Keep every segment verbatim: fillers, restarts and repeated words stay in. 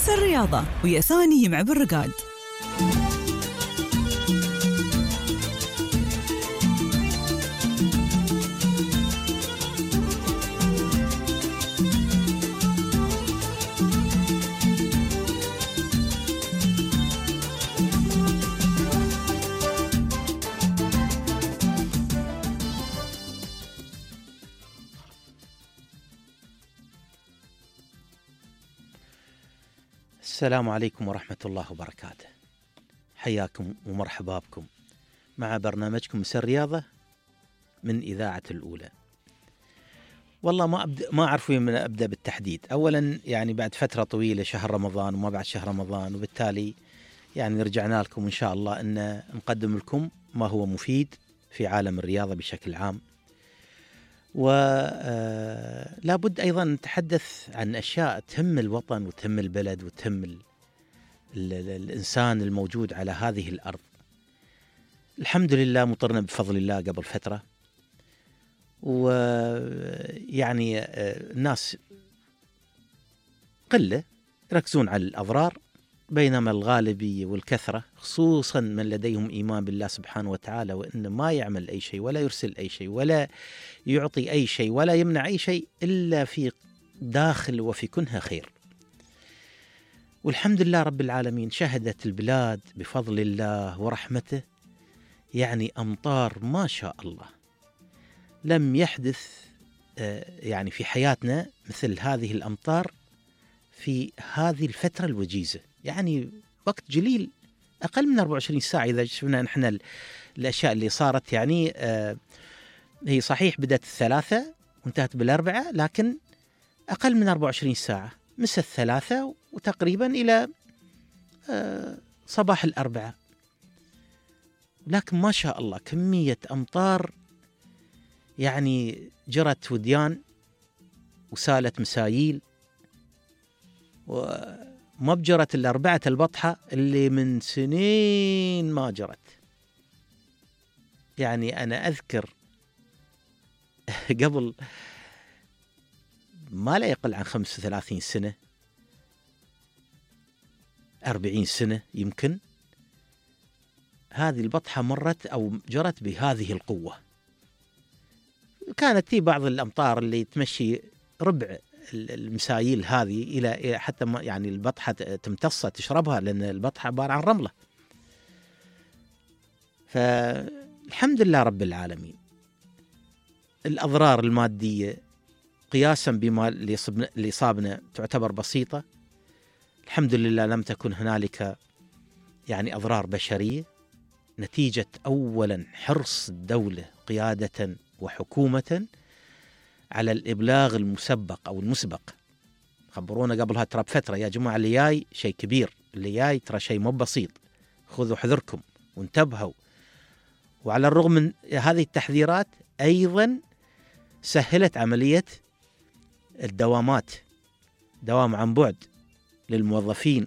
أحسن رياضة ويا ثاني يمع بالرقاد. السلام عليكم ورحمة الله وبركاته. حياكم ومرحبا بكم مع برنامجكم مسار رياضة من إذاعة الأولى. والله ما أبدأ ما أعرف وين أبدأ بالتحديد. أولا يعني بعد فترة طويلة شهر رمضان وما بعد شهر رمضان، وبالتالي يعني رجعنا لكم إن شاء الله أن نقدم لكم ما هو مفيد في عالم الرياضة بشكل عام. ولا بد أيضا نتحدث عن أشياء تهم الوطن وتهم البلد وتهم ال ال الإنسان الموجود على هذه الأرض. الحمد لله مطرنا بفضل الله قبل فترة، ويعني الناس قلة يركزون على الأضرار، بينما الغالبية والكثرة خصوصا من لديهم إيمان بالله سبحانه وتعالى وإن ما يعمل أي شيء ولا يرسل أي شيء ولا يعطي أي شيء ولا يمنع أي شيء إلا في داخل وفي كنها خير. والحمد لله رب العالمين شهدت البلاد بفضل الله ورحمته يعني أمطار ما شاء الله لم يحدث يعني في حياتنا مثل هذه الأمطار في هذه الفترة الوجيزة. يعني وقت جليل أقل من أربعة وعشرين ساعة إذا شفنا نحن الأشياء اللي صارت. يعني آه هي صحيح بدأت الثلاثة وانتهت بالأربعة، لكن أقل من أربعة وعشرين ساعة مس الثلاثة وتقريبا إلى آه صباح الأربعة. لكن ما شاء الله كمية أمطار يعني جرت وديان وسالت مسايل، وما بجرت إلا أربعة البطحة اللي من سنين ما جرت. يعني أنا أذكر قبل ما لا يقل عن خمسة وثلاثين سنة أربعين سنة يمكن هذه البطحة مرت أو جرت بهذه القوة. كانت في بعض الأمطار اللي تمشي ربع المسايل هذه إلى حتى ما يعني البطحة تمتص تشربها، لأن البطحة عبارة عن رملة. فالحمد لله رب العالمين الأضرار المادية قياسا بما اللي صابنا تعتبر بسيطة. الحمد لله لم تكن هنالك يعني أضرار بشرية نتيجة أولا حرص الدولة قيادة وحكومة على الإبلاغ المسبق أو المسبق. خبرونا قبلها ترى بفترة يا جماعة اللي جاي شيء كبير، اللي جاي ترى شيء مو بسيط، خذوا حذركم وانتبهوا. وعلى الرغم من هذه التحذيرات أيضا سهلت عملية الدوامات، دوام عن بعد للموظفين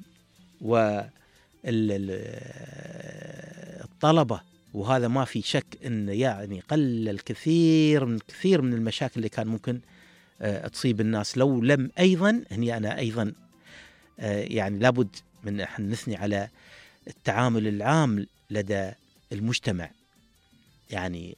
والطلبة، وهذا ما في شك أن يعني قل الكثير من كثير من المشاكل اللي كان ممكن تصيب الناس لو لم أيضا هني أنا أيضا يعني لابد من أن نثني على التعامل العام لدى المجتمع. يعني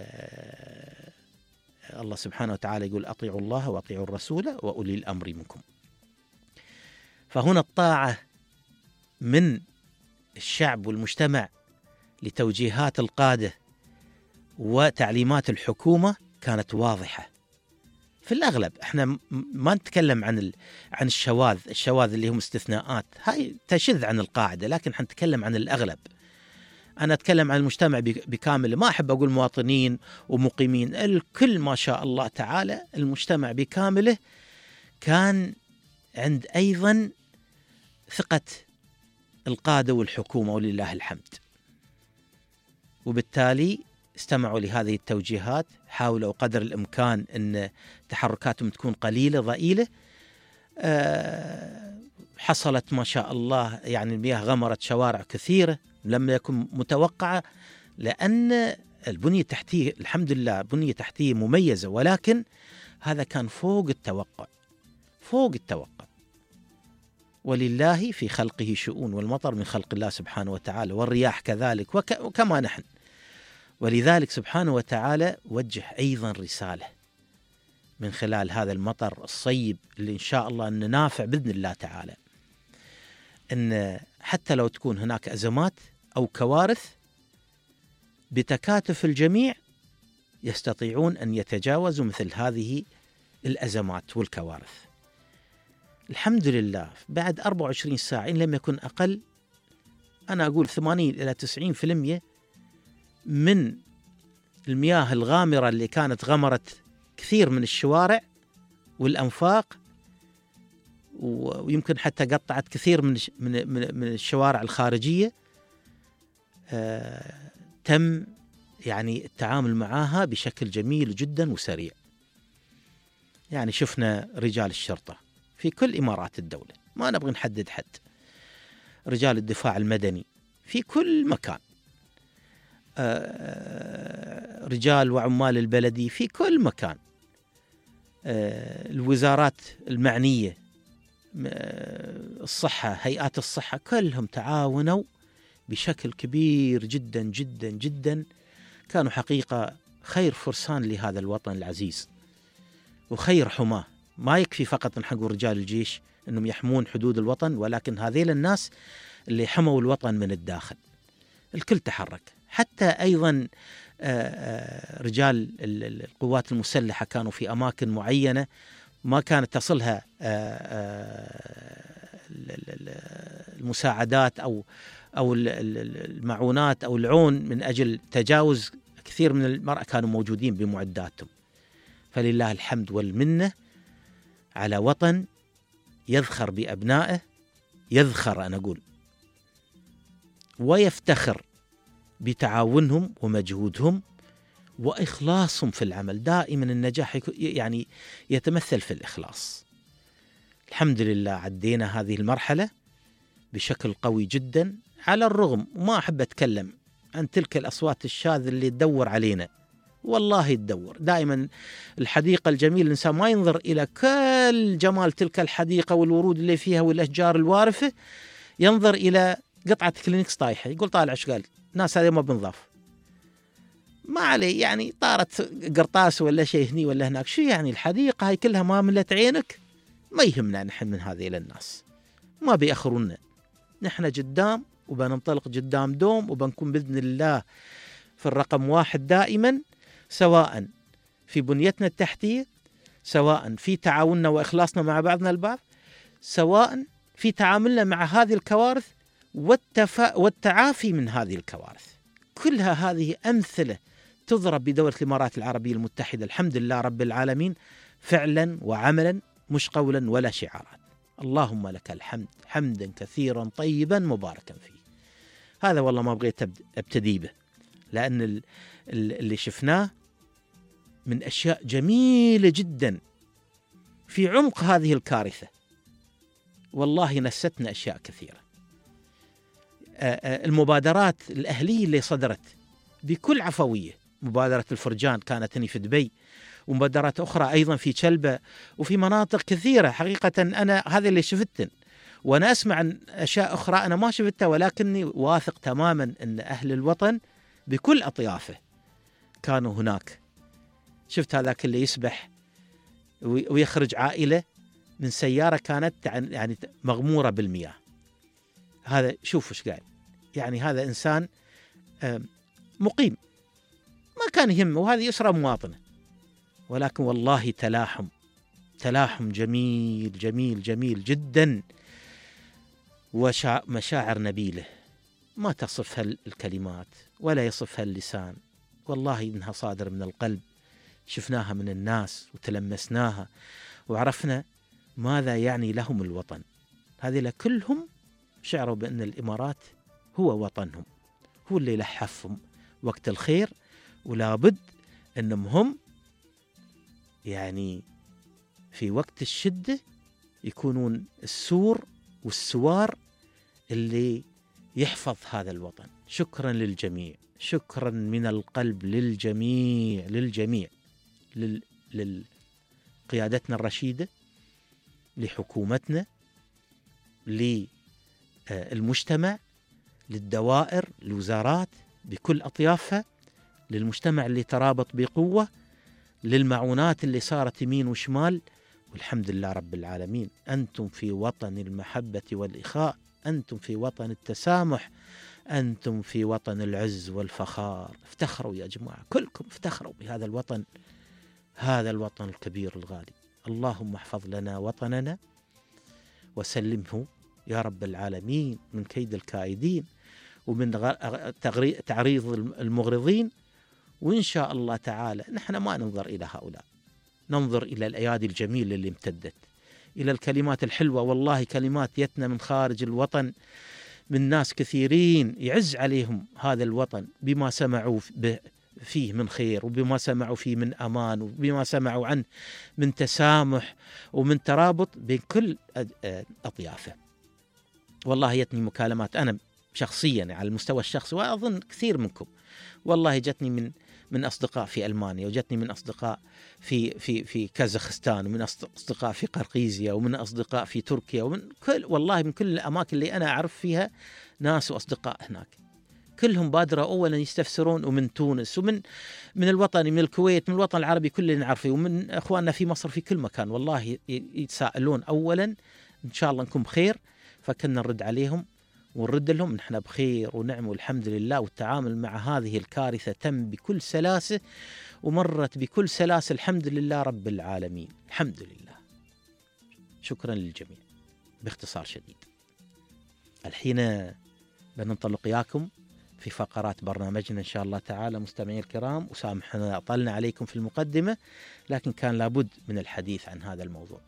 الله سبحانه وتعالى يقول أطيعوا الله وأطيعوا الرسول وأولي الأمر منكم. فهنا الطاعة من الشعب والمجتمع لتوجيهات القادة وتعليمات الحكومة كانت واضحة. في الأغلب احنا ما نتكلم عن ال... عن الشواذ، الشواذ اللي هم استثناءات هاي تشذ عن القاعدة، لكن حنتكلم عن الأغلب. أنا أتكلم عن المجتمع بكامله، ما أحب أقول مواطنين ومقيمين، الكل ما شاء الله تعالى المجتمع بكامله كان عند أيضا ثقة القادة والحكومة ولله الحمد، وبالتالي استمعوا لهذه التوجيهات، حاولوا قدر الإمكان أن تحركاتهم تكون قليلة ضئيلة. أه حصلت ما شاء الله يعني المياه غمرت شوارع كثيرة لم يكن متوقعة، لأن البنية التحتية الحمد لله بنية تحتية مميزة، ولكن هذا كان فوق التوقع فوق التوقع. ولله في خلقه شؤون، والمطر من خلق الله سبحانه وتعالى، والرياح كذلك وك وكما نحن. ولذلك سبحانه وتعالى وجه أيضا رسالة من خلال هذا المطر الصيب اللي إن شاء الله أنه نافع بإذن الله تعالى، أن حتى لو تكون هناك أزمات أو كوارث بتكاتف الجميع يستطيعون أن يتجاوزوا مثل هذه الأزمات والكوارث. الحمد لله بعد أربعة وعشرين ساعة إن لم يكن أقل، أنا أقول ثمانين إلى تسعين بالمئة من المياه الغامرة اللي كانت غمرت كثير من الشوارع والأنفاق، ويمكن حتى قطعت كثير من من الشوارع الخارجية، آه تم يعني التعامل معها بشكل جميل جدا وسريع. يعني شفنا رجال الشرطة في كل إمارات الدولة، ما نبغى نحدد حد، رجال الدفاع المدني في كل مكان، آه رجال وعمال البلدي في كل مكان، آه الوزارات المعنية، الصحة، هيئات الصحة، كلهم تعاونوا بشكل كبير جدا جدا جدا. كانوا حقيقة خير فرسان لهذا الوطن العزيز وخير حماه. ما يكفي فقط نحقوا رجال الجيش أنهم يحمون حدود الوطن، ولكن هذيل الناس اللي حموا الوطن من الداخل. الكل تحرك، حتى أيضا رجال القوات المسلحة كانوا في أماكن معينة ما كانت تصلها المساعدات أو أو المعونات أو العون من أجل تجاوز كثير من المرأة، كانوا موجودين بمعداتهم. فلله الحمد والمنة على وطن يذخر بأبنائه، يذخر أنا أقول ويفتخر بتعاونهم ومجهودهم وإخلاصهم في العمل. دائما النجاح يعني يتمثل في الإخلاص. الحمد لله عدينا هذه المرحلة بشكل قوي جدا، على الرغم وما أحب أتكلم عن تلك الأصوات الشاذة اللي تدور علينا، والله تدور دائما. الحديقة الجميلة الإنسان ما ينظر إلى كل جمال تلك الحديقة والورود اللي فيها والأشجار الوارفة، ينظر إلى قطعة كلينكس طايحة يقول طالع ايش قال ناس هذه ما بنضاف، ما عليه يعني طارت قرطاس ولا شيء هني ولا هناك، شو يعني الحديقة هاي كلها ما ملت عينك؟ ما يهمنا نحن من هذه الناس، ما بيأخرونا، نحن قدام وبننطلق قدام دوم، وبنكون بإذن الله في الرقم واحد دائما، سواء في بنيتنا التحتية، سواء في تعاوننا وإخلاصنا مع بعضنا البعض، سواء في تعاملنا مع هذه الكوارث والتفا... والتعافي من هذه الكوارث. كلها هذه أمثلة تضرب بدولة الإمارات العربية المتحدة، الحمد لله رب العالمين، فعلا وعملا، مش قولا ولا شعارات. اللهم لك الحمد حمدا كثيرا طيبا مباركا فيه. هذا والله ما بغيت أبتدي به، لأن اللي شفناه من أشياء جميلة جدا في عمق هذه الكارثة، والله نستنا أشياء كثيرة. المبادرات الأهلية اللي صدرت بكل عفوية، مبادرة الفرجان كانت هنا في دبي، ومبادرات أخرى أيضا في شلبة وفي مناطق كثيرة. حقيقة أنا هذا اللي شفتن، وأنا أسمع عن أشياء أخرى أنا ما شفتها، ولكني واثق تماما أن أهل الوطن بكل أطيافه كانوا هناك. شفت هذاك اللي يسبح ويخرج عائلة من سيارة كانت يعني مغمورة بالمياه، هذا شوفوا ايش قاعد، يعني هذا إنسان مقيم ما كان يهمه، وهذه أسرة مواطنة، ولكن والله تلاحم تلاحم جميل جميل جميل جدا، ومشاعر نبيلة ما تصفها الكلمات ولا يصفها اللسان، والله إنها صادر من القلب. شفناها من الناس وتلمسناها وعرفنا ماذا يعني لهم الوطن. هذه كلهم شعروا بأن الإمارات هو وطنهم، هو اللي لحفهم وقت الخير، ولا بد أنهم هم يعني في وقت الشدة يكونون السور والسوار اللي يحفظ هذا الوطن. شكرا للجميع، شكرا من القلب للجميع للجميع لل... لقيادتنا الرشيدة، لحكومتنا، للمجتمع، للدوائر، الوزارات بكل أطيافها، للمجتمع اللي ترابط بقوة، للمعونات اللي صارت يمين وشمال. والحمد لله رب العالمين، أنتم في وطن المحبة والإخاء، أنتم في وطن التسامح، أنتم في وطن العز والفخار. افتخروا يا جماعة، كلكم افتخروا بهذا الوطن، هذا الوطن الكبير الغالي. اللهم احفظ لنا وطننا وسلمه يا رب العالمين من كيد الكائدين ومن تعريض المغرضين. وإن شاء الله تعالى نحن ما ننظر إلى هؤلاء، ننظر إلى الأيادي الجميلة اللي امتدت، إلى الكلمات الحلوة. والله كلمات يتنا من خارج الوطن من ناس كثيرين يعز عليهم هذا الوطن بما سمعوا فيه من خير، وبما سمعوا فيه من أمان، وبما سمعوا عنه من تسامح ومن ترابط بين كل أطيافه. والله يتني مكالمات أنا شخصيا على المستوى الشخصي، وأظن كثير منكم، والله جتني من من أصدقاء في ألمانيا، وجتني من أصدقاء في في في كازاخستان، ومن أصدقاء في قرقيزيا، ومن أصدقاء في تركيا، ومن كل والله من كل الأماكن اللي أنا أعرف فيها ناس وأصدقاء هناك، كلهم بادروا أولا يستفسرون، ومن تونس، ومن من الوطن، من الكويت، من الوطن العربي كله نعرفه، ومن أخواننا في مصر في كل مكان، والله يتساءلون أولا إن شاء الله نكون بخير. فكنا نرد عليهم ونرد لهم نحن بخير ونعم والحمد لله. والتعامل مع هذه الكارثة تم بكل سلاسة ومرت بكل سلاسة، الحمد لله رب العالمين، الحمد لله. شكرا للجميع. باختصار شديد الحين بننطلق إياكم في فقرات برنامجنا إن شاء الله تعالى. مستمعي الكرام، وسامحنا أطلنا عليكم في المقدمة، لكن كان لابد من الحديث عن هذا الموضوع.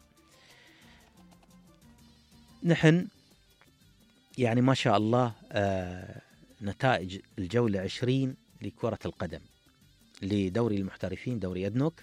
نحن يعني ما شاء الله آه نتائج الجولة عشرين لكرة القدم لدوري المحترفين، دوري أدنوك،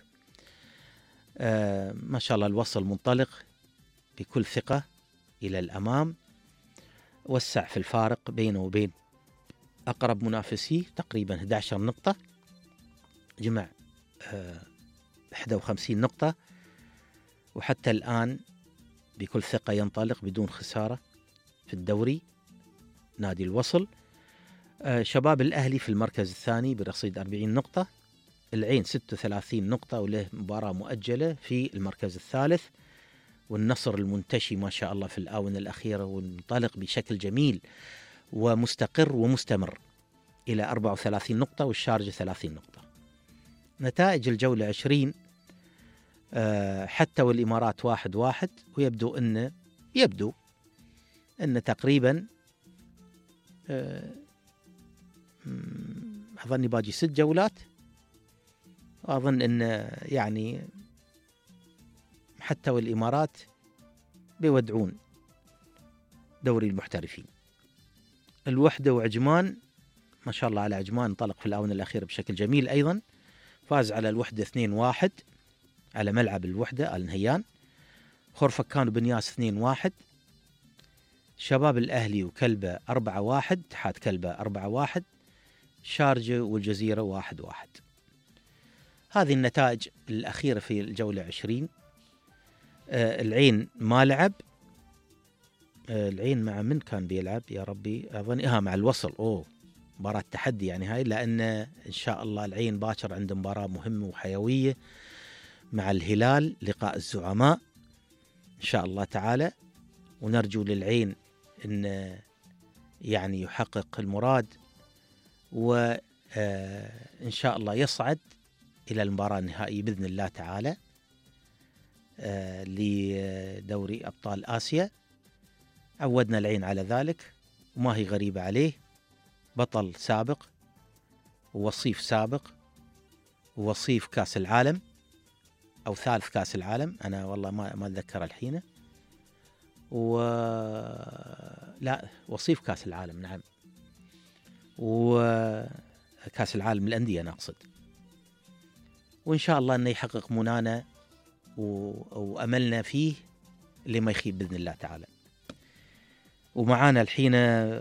آه ما شاء الله الوصل منطلق بكل ثقة إلى الأمام، وسع في الفارق بينه وبين أقرب منافسيه تقريبا أحد عشر نقطة، جمع آه واحد وخمسين نقطة، وحتى الآن بكل ثقة ينطلق بدون خسارة في الدوري نادي الوصل. آه شباب الأهلي في المركز الثاني برصيد أربعين نقطة، العين ستة وثلاثين نقطة وله مباراة مؤجلة في المركز الثالث، والنصر المنتشي ما شاء الله في الآونة الأخيرة وانطلق بشكل جميل ومستقر ومستمر إلى أربعة وثلاثين نقطة، والشارجة ثلاثين نقطة. نتائج الجولة عشرين آه حتى والإمارات واحد واحد، ويبدو أن يبدو أن تقريبا آه أظن باجي ست جولات، وأظن أن يعني حتى والإمارات بيودعون دوري المحترفين. الوحدة وعجمان ما شاء الله على عجمان، انطلق في الآونة الأخيرة بشكل جميل أيضا، فاز على الوحدة اثنين واحد على ملعب الوحدة آل نهيان. خرفكان وبنياس اثنين واحد، شباب الأهلي وكلبة أربعة واحد، اتحاد كلبة أربعة واحد، شارجة والجزيرة واحد واحد. هذه النتائج الأخيرة في الجولة عشرين. آه العين ما لعب، آه العين مع من كان بيلعب يا ربي؟ أظن إها مع الوصل. أوه مباراة تحدي يعني هاي، لأن إن شاء الله العين باكر عنده مباراة مهمة وحيوية مع الهلال، لقاء الزعماء إن شاء الله تعالى، ونرجو للعين أن يعني يحقق المراد، وإن شاء الله يصعد إلى المباراة النهائية بإذن الله تعالى لدوري أبطال آسيا. عودنا العين على ذلك وما هي غريبة عليه، بطل سابق ووصيف سابق ووصيف كاس العالم أو ثالث كاس العالم، أنا والله ما ما أتذكر الحين، و لا وصيف كاس العالم نعم، وكاس العالم الأندية أنا أقصد. وإن شاء الله أنه يحقق منانا وأملنا فيه اللي ما يخيب بإذن الله تعالى. ومعانا الحين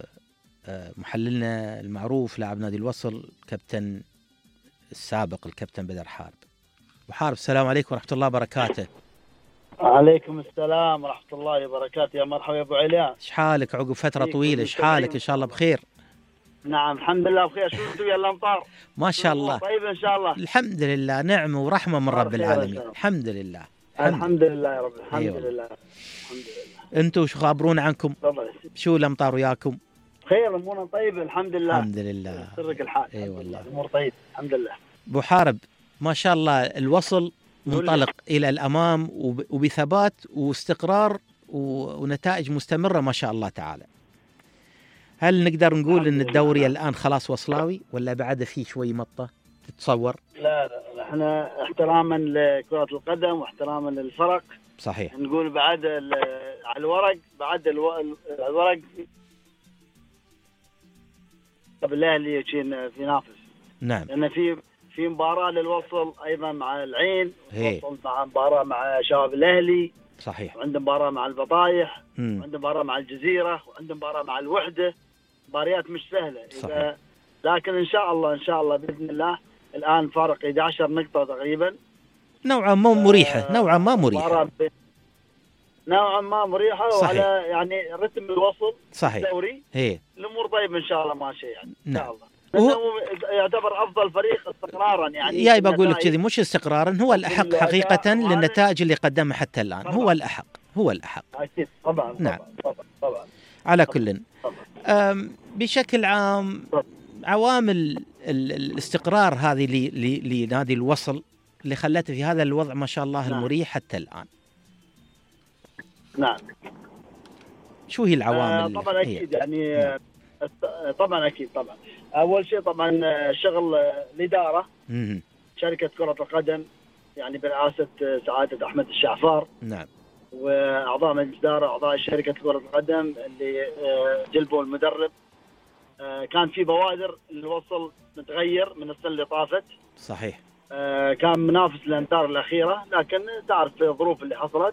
محللنا المعروف لاعب نادي الوصل كابتن السابق الكابتن بدر حارب. وحارب السلام عليكم ورحمة الله وبركاته. عليكم السلام ورحمة الله وبركاته. يا مرحبا يا أبو عليان. ايش حالك عقب فترة طويلة؟ ايش حالك؟ إن شاء الله بخير. نعم الحمد لله بخير. شو انتم يا الأمطار؟ ما شاء الله. طيب إن شاء الله. الحمد لله، نعمة ورحمة من رب العالمين. الحمد لله. الحمد لله يا رب. الحمد لله. الحمد لله. انتم شو خابرون عنكم؟ تفضل. شو الأمطار وياكم؟ خير، امورنا طيبة الحمد لله. الحمد لله. سرك الحال. اي والله. الامور طيب الحمد لله. ابو حارب، ما شاء الله الوصل منطلق الى الامام وبثبات واستقرار ونتائج مستمرة ما شاء الله تعالى. هل نقدر نقول ان الدوري الان خلاص وصلاوي ولا بعد فيه شوي مطة تتصور؟ لا لا، احنا احتراما لكرة القدم واحتراما للفرق صحيح نقول بعد على الورق، بعد الورق الاهلي في نافس. نعم. لان في في مباراة للوصل ايضا مع العين، وصل مع مباراة مع شباب الاهلي. صحيح. وعنده مباراة مع البطايح، وعنده مباراة مع الجزيرة، وعنده مباراة مع الوحدة. مباريات مش سهلة. صحيح. لكن ان شاء الله ان شاء الله باذن الله الان فارق إحدى عشرة نقطة تقريبا، نوعا ما مريحة. آه نوعا ما مريحة نوعا ما مريحة. صحيح. وعلى يعني رتم الوصل. صحيح. الدوري هي الامور طيب ان شاء الله ماشي يعني. نعم. ان شاء الله. وهو يعتبر افضل فريق استقرارا يعني. يا بقول لك كذي، مش استقرارا، هو الاحق حقيقة للنتائج اللي قدمها حتى الان. طبعا. هو الاحق هو الاحق اكيد طبعا. نعم. طبعا طبعا. على كل بشكل عام طبعا. عوامل الاستقرار هذه لنادي الوصل اللي خلته في هذا الوضع ما شاء الله. نعم. المريح حتى الان. نعم. شو هي العوامل؟ آه طبعا اكيد هي. يعني نعم. طبعا اكيد طبعا. اول شيء طبعا شغل الاداره. مم. شركه كره القدم يعني برئاسه سعاده احمد الشعفار. نعم. واعضاء مجلس اداره، اعضاء شركه كره القدم اللي جلبوا المدرب. كان في بوادر الوصل متغير من السنه اللي طافت. صحيح. كان منافس للامتار الاخيره، لكن تعرف الظروف اللي حصلت.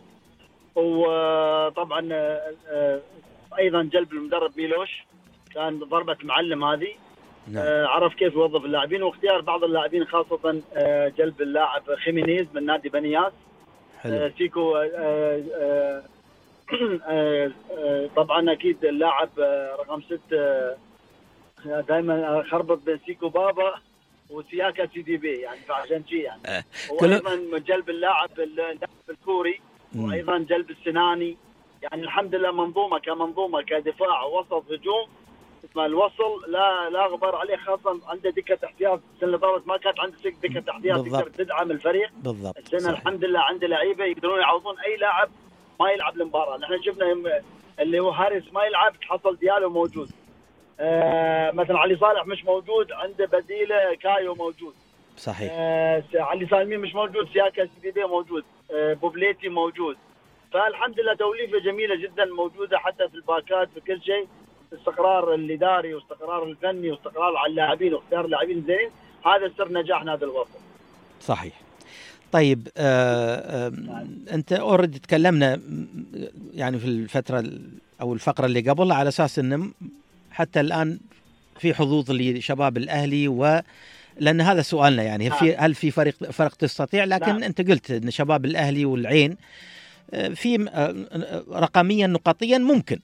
وطبعا ايضا جلب المدرب ميلوش كان ضربه معلم هذه. نعم. عرف كيف يوظف اللاعبين واختيار بعض اللاعبين، خاصه جلب اللاعب خيمينيز من نادي بنياس. حلو. سيكو آآ آآ آآ طبعا اكيد اللاعب رقم ستة دائما خربط بين سيكو بابا وسياكا سي دي بي يعني، فعشان شيء يعني. وايضا جلب اللاعب اللاعب الكوري، وايضا جلب السناني. يعني الحمد لله منظومه كمنظومه كدفاع وسط هجوم الوصل لا لا غبار عليه، خاصه عنده دكه احتياط. السنه اللي طافت ما كانت عنده دكه احتياط تقدر تدعم الفريق. بالضبط. السنه صحيح. الحمد لله عنده لعيبه يقدرون يعوضون اي لاعب ما يلعب المباراه. نحن شفنا اللي هو هاريس ما يلعب، حصل ديالو موجود. آه مثلا علي صالح مش موجود، عنده بديله كايو موجود. صحيح. آه علي سالمين مش موجود، سياكا سي بي موجود. آه بوبليتي موجود. فالحمد لله توليفه جميله جدا موجوده حتى في الباكات في كل شيء. استقرار الاداري واستقرار الفني واستقرار على اللاعبين واختيار اللاعبين زين، هذا سر نجاح نادي الوصل. صحيح. طيب آه آه انت اوريدي تكلمنا يعني في الفتره او الفقره اللي قبل على اساس ان حتى الان في حظوظ لشباب الاهلي، و لان هذا سؤالنا يعني في هل في فريق فرق تستطيع، لكن نعم. انت قلت ان شباب الاهلي والعين في رقميا نقطيا ممكن،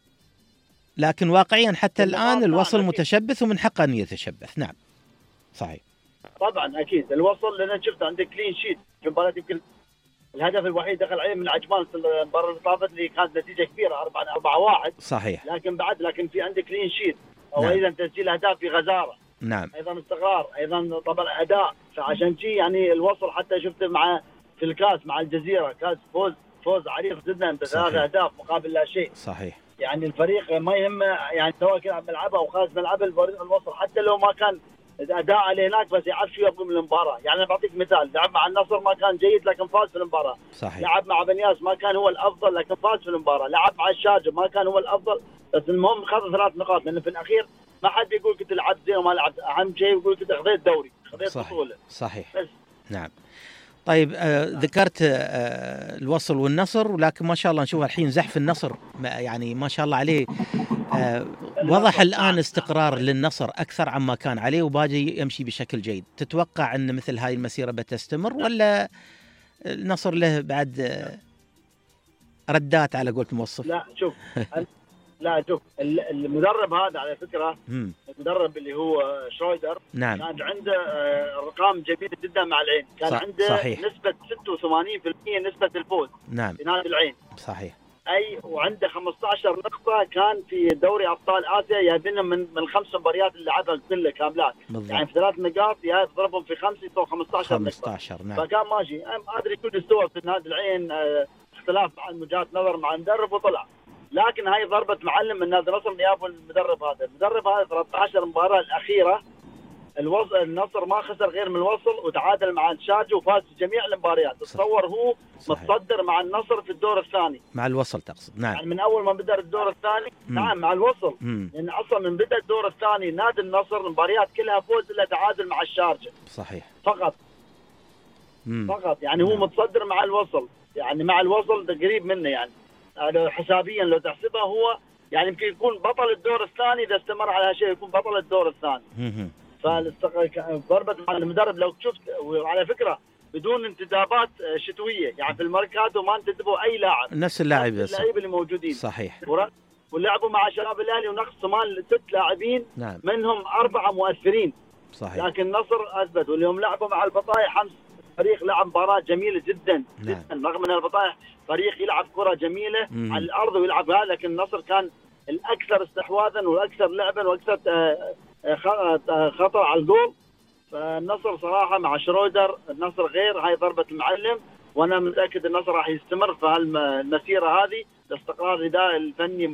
لكن واقعيا حتى الآن الوصل متشبث ومن حقه أن يتشبث. نعم صحيح. طبعا أكيد الوصل، لأن شفت عنده كلين شيت في مباراة، يمكن الهدف الوحيد دخل عليه من عجمان في المباراة اللي طافت اللي كانت نتيجة كبيرة أربعة أربعة واحد. صحيح. لكن بعد لكن في عنده كلين شيت، أو نعم. أيضا تسجيل أهداف في غزارة. نعم. أيضا استقرار، أيضا طبعا أداء. فعشان شيء يعني الوصل حتى شفت مع في الكاس مع الجزيرة كاس فوز فوز عريض جدا بثلاث أهداف مقابل لا شيء. صحيح. يعني الفريق ما يهمه يعني سواء كان ملعبه او خارج ملعبه، الفريق الوصل حتى لو ما كان اداء عليه هناك بس يعرف شو يبغى من المباراه. يعني انا بعطيك مثال، لعب مع النصر ما كان جيد لكن فاز في المباراه. صحيح. لعب مع بنياس ما كان هو الافضل لكن فاز في المباراه. لعب مع الشارجه ما كان هو الافضل بس المهم خذ ثلاث نقاط، لان في الاخير ما حد بيقول كنت لعبت زين وما لعبت، اهم شيء يقول كنت خذيت دوري خذيت بطوله. صحيح. بس. نعم. طيب آه ذكرت آه الوصل والنصر، ولكن ما شاء الله نشوف الحين زحف النصر يعني ما شاء الله عليه. آه وضح الآن استقرار للنصر أكثر عما كان عليه وباجي يمشي بشكل جيد. تتوقع أن مثل هاي المسيرة بتستمر ولا النصر له بعد آه ردات على قولة الموصف. لا شوف لا شوف المدرب هذا على فكرة مم. المدرب اللي هو شرويدر نعم. كان عنده ارقام جميلة جدا مع العين، كان صح. عنده صحيح. نسبة ستة وثمانين بالمئة نسبة الفوز نعم في نادي العين. صحيح. اي وعنده خمسة عشر نقطة كان في دوري ابطال اسيا جايبينهم من من الخمس مباريات اللي لعبها كلها كاملات. بالضبط. يعني في ثلاث نقاط يضربهم في خمسة يسوي خمسة عشر نقطة. خمسة عشر نعم. فكان ماشي. ما ادري كل استوى في نادي العين اه اختلاف مع وجهات نظر مع المدرب وطلع، لكن هاي ضربة معلم من نادي النصر نيابه المدرب هذا. المدرب هذا ثلاثة عشر مباراة الأخيرة الوصل النصر ما خسر غير من الوصل وتعادل مع الشارجة وفاز في جميع المباريات. تصور هو صحيح. متصدر مع النصر في الدور الثاني مع الوصل تقصد. نعم. يعني من أول ما بدأ الدور الثاني. مم. نعم مع الوصل. لأن يعني أصلا من بدأ الدور الثاني نادي النصر المباريات كلها فوز إلا تعادل مع الشارجة. صحيح. فقط. مم. فقط يعني هو نعم. متصدر مع الوصل، يعني مع الوصل قريب منه يعني حسابيا لو تحسبها هو يعني يمكن يكون بطل الدور الثاني اذا استمر على هالشيء يكون بطل الدور الثاني. فضربة مع المدرب لو شفت، وعلى فكره بدون انتدابات شتويه يعني في الميركاتو ما انتدبوا اي لاعب، نفس اللاعب نفس اللاعب اللي موجودين. صحيح. ولعبوا مع شباب الاهلي ونقص مال ست لاعبين. نعم. منهم اربعه مؤثرين. صحيح. لكن النصر اثبت، واليوم لعبوا مع البطايح حمص فريق لعب مباراة جميلة جدا. نعم. جدا رغم ان البطايح فريق يلعب كرة جميلة مم. على الارض ويلعب هذا، لكن النصر كان الاكثر استحواذا والاكثر لعبا واكثر خطر على الجول. فالنصر صراحة مع شرويدر النصر غير. هاي ضربة المعلم، وانا متأكد النصر راح يستمر في هالمسيرة هذه. الاستقرار الاداري الفني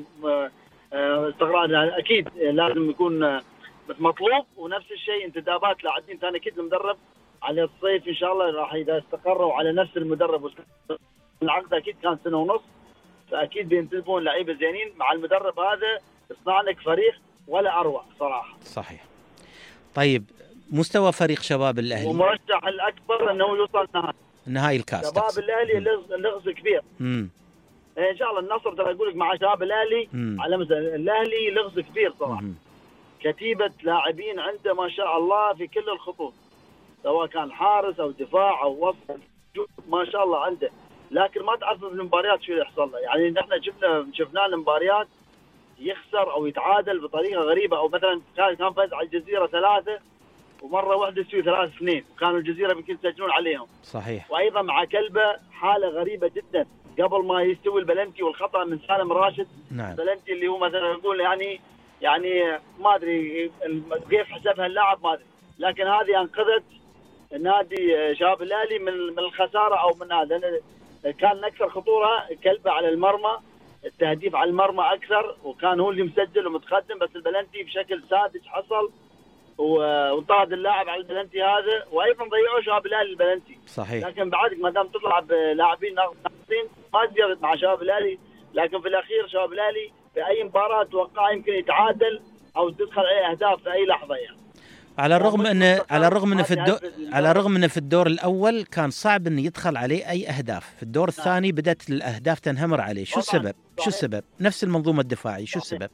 استقرار اكيد لازم يكون مطلوب، ونفس الشيء انتدابات لاعبين ثاني. اكيد المدرب على الصيف ان شاء الله راح اذا استقروا على نفس المدرب، العقد اكيد كان سنه ونص، فاكيد بينتدبون لعيبه زينين مع المدرب هذا. يصنع لك فريق ولا اروع صراحه. صحيح. طيب مستوى فريق شباب الاهلي ومرشح الاكبر انه يوصل نهائي نهائي الكاس. شباب تقصد. الاهلي لغز كبير. امم ان شاء الله النصر ترى اقول لك مع شباب الاهلي مم. على مثلا الاهلي لغز كبير صراحه. مم. كتيبه لاعبين عنده ما شاء الله في كل الخطوط، سواء كان حارس او دفاع او وسط، ما شاء الله عنده. لكن ما تعرف في المباريات شو اللي يحصل له. يعني نحن شفنا شفنا المباريات يخسر او يتعادل بطريقه غريبه، او مثلا كان فاز على الجزيره ثلاثه ومره واحده تسوي ثلاث اثنين وكانوا الجزيره يمكن يسجلون عليهم. صحيح. وايضا مع كلبه حاله غريبه جدا قبل ما يستوي البلنتي والخطا من سالم راشد. نعم. البلنتي اللي هو مثلا يقول يعني يعني ما ادري كيف حسبها اللاعب ما ادري، لكن هذه انقذت نادي شباب الاهلي من من الخساره او من هذا. كان اكثر خطوره كلبه على المرمى، التهديف على المرمى اكثر، وكان هو اللي مسجل ومتقدم، بس البلنتي بشكل ساذج حصل وطرد اللاعب على البلنتي هذا، وايضا ضيعوا شباب الاهلي البلنتي. صحيح. لكن بعدك ما دام تطلع بلاعبين ناقصين ما تقدر مع شباب الاهلي. لكن في الاخير شباب الاهلي في اي مباراه اتوقع يمكن يتعادل او تدخل اي اهداف في اي لحظه يعني. على الرغم ان على الرغم ان في الدور على الرغم ان في الدور الاول كان صعب انه يدخل عليه اي اهداف، في الدور الثاني بدات الاهداف تنهمر عليه. شو السبب؟ شو السبب؟ نفس المنظومه الدفاعيه، شو السبب؟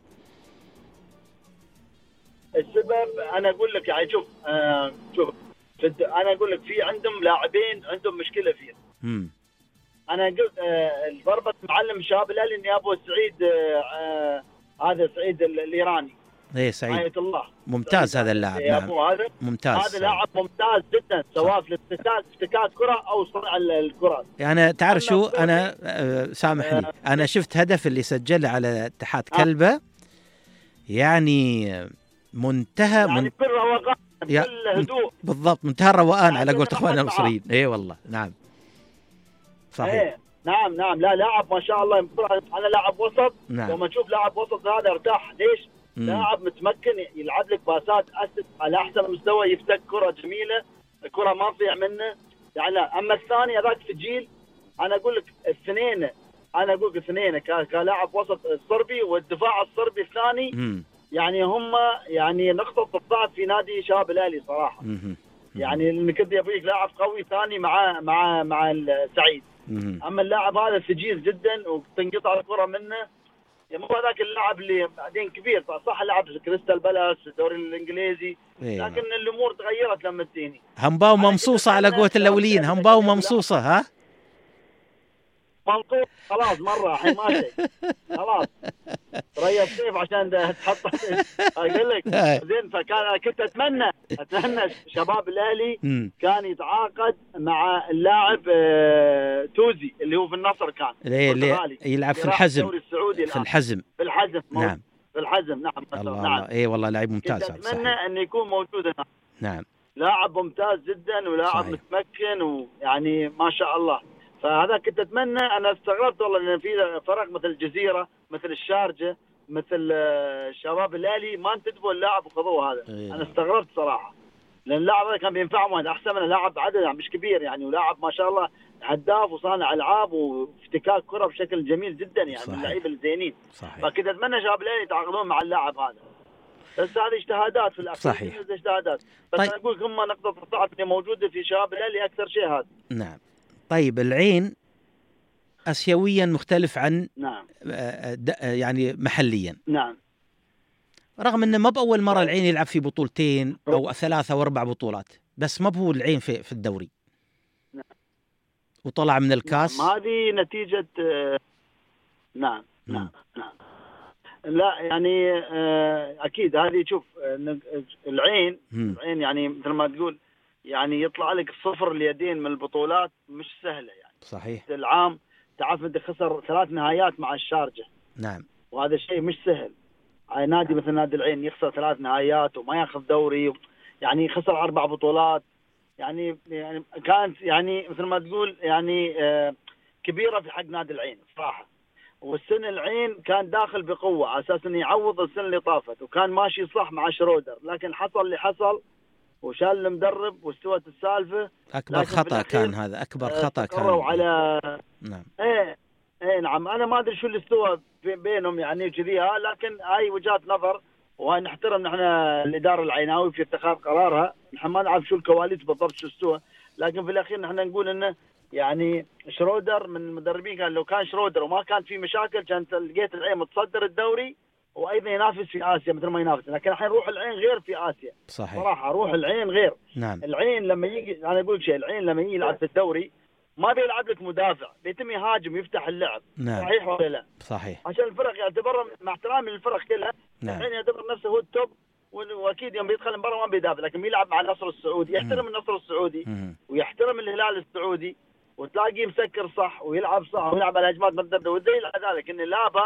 السبب انا اقول لك يعني شوف آه شوف انا اقول لك في عندهم لاعبين عندهم مشكله فيه. امم انا قلت آه ضربه معلم شباب الاهلي اني ابو سعيد آه هذا سعيد الايراني. ايه سعيد. آية الله. ممتاز هذا اللاعب. نعم. هذا ممتاز. هذا لاعب ممتاز جدا سواء في الافتتاح افتكاك كره او صنع الكرات. يعني تعرف شو انا آه سامحني آه انا شفت هدف اللي سجله على اتحاد آه كلبه، يعني منتهى يعني من... كل روقان كل هدوء. بالضبط منتهى الروقان يعني على قولة اخواننا المصريين. اي والله نعم صحيح. ايه نعم نعم لا لاعب ما شاء الله. انا لاعب وسط. نعم. لما اشوف لاعب وسط هذا ارتاح. ليش؟ مم. لاعب متمكن يلعب لك باسات اسد على احسن مستوى، يفتك كره جميله، الكره ما تضيع منه يعني. لا اما الثاني هذاك في جيل انا اقول لك الاثنين انا اقول لك الاثنين كلاعب وسط الصربي والدفاع الصربي الثاني مم. يعني هم يعني نقطه الضعف في نادي شباب الاهلي صراحه. مم. يعني انك انت يبيك لاعب قوي ثاني مع مع مع السعيد. مم. اما اللاعب هذا ثقيل جدا وتنقطع الكره منه. يعني مو هذاك اللاعب اللي بعدين كبير صح لعب في كريستال بالاس في الدوري الانجليزي. إيه. لكن الامور تغيرت لما تجيني همباو ممصوصه على قوه الاوليين. همباو ممصوصه ها منطوق خلاص مره الحين ما شيء خلاص ريا الصيف عشان تحط اقول لك زين. فكان كنت اتمنى اتمنى شباب الاهلي كان يتعاقد مع اللاعب توزي اللي هو في النصر، كان اللي يلعب في الحزم في الحزم في الحزم نعم في الحزم نعم الله نعم الله. اي والله لاعب ممتاز. كنت اتمنى انه يكون موجود هنا. نعم لاعب ممتاز جدا ولاعب صحيح. متمكن ويعني ما شاء الله. فهذا كنت اتمنى. انا استغربت والله ان في فرق مثل الجزيره مثل الشارجه مثل الشباب الاهلي ما انتدبوا اللاعب وخذوه هذا. إيه. انا استغربت صراحه لان اللاعب هذا كان بينفعهم واحد احسن من لاعب عدد مش كبير يعني، ولاعب ما شاء الله هداف وصانع العاب وافتكاك كره بشكل جميل جدا يعني من اللعيبه الزينين. فكنت اتمنى شباب الاهلي يتعاقدون مع اللاعب هذا. بس هذه اجتهادات في الاخير. صحيح اجتهادات. بس طيب. انا اقول هم نقطه الضعف اللي موجوده في شباب الاهلي اكثر شيء هذا. نعم. طيب العين اسيويا مختلف عن نعم يعني محليا. نعم. رغم انه ما باول مره العين يلعب في بطولتين او ثلاثه واربع بطولات، بس ما هو العين في في الدوري. نعم. وطلع من الكاس. نعم. هذه نتيجه نعم نعم نعم. لا يعني اكيد هذه شوف العين م. العين يعني مثل ما تقول يعني يطلع لك صفر اليدين من البطولات مش سهله يعني. صحيح. العام تعرف انت خسر ثلاث نهائيات مع الشارجه. نعم. وهذا الشيء مش سهل. نادي مثل نادي العين يخسر ثلاث نهائيات وما ياخذ دوري، يعني خسر اربع بطولات يعني يعني كانت يعني مثل ما تقول يعني كبيره في حق نادي العين صراحه. والسنه العين كان داخل بقوه على اساس انه يعوض السنه اللي طافت وكان ماشي صح مع شرودر، لكن حصل اللي حصل وشال المدرب واستوت السالفه. اكبر خطا كان هذا اكبر خطا كان على نعم ايه ايه نعم. انا ما ادري شو اللي استوى بينهم يعني كذيها، لكن هاي وجهات نظر ونحترم نحن الاداره العيناوي في اتخاذ قرارها. نحن ما نعرف شو الكواليس بالضبط شو استوى، لكن في الاخير نحن نقول انه يعني شرودر من المدربين كان لو كان شرودر وما كان في مشاكل كانت لقيت العين متصدر الدوري وايضا ينافس في اسيا مثل ما ينافس. لكن الحين روح العين غير في اسيا. صحيح. صراحه روح العين غير. نعم. العين لما يجي انا اقول شيء، العين لما يجي يلعب في الدوري ما بيلعب لك مدافع، بيتم يهاجم يفتح اللعب. نعم. صحيح ولا لا؟ صحيح. عشان الفرق يعتبر مع احترامي للفرق كلها. نعم. العين يعتبر نفسه هو التوب، واكيد يوم بيدخل المباراه ما بيدافع، لكن بيلعب مع النصر السعودي يحترم النصر السعودي مم. ويحترم الهلال السعودي وتلاقيه مسكر صح ويلعب صح ويلعب على هجمات مرتده والدليل على ذلك ان لابا.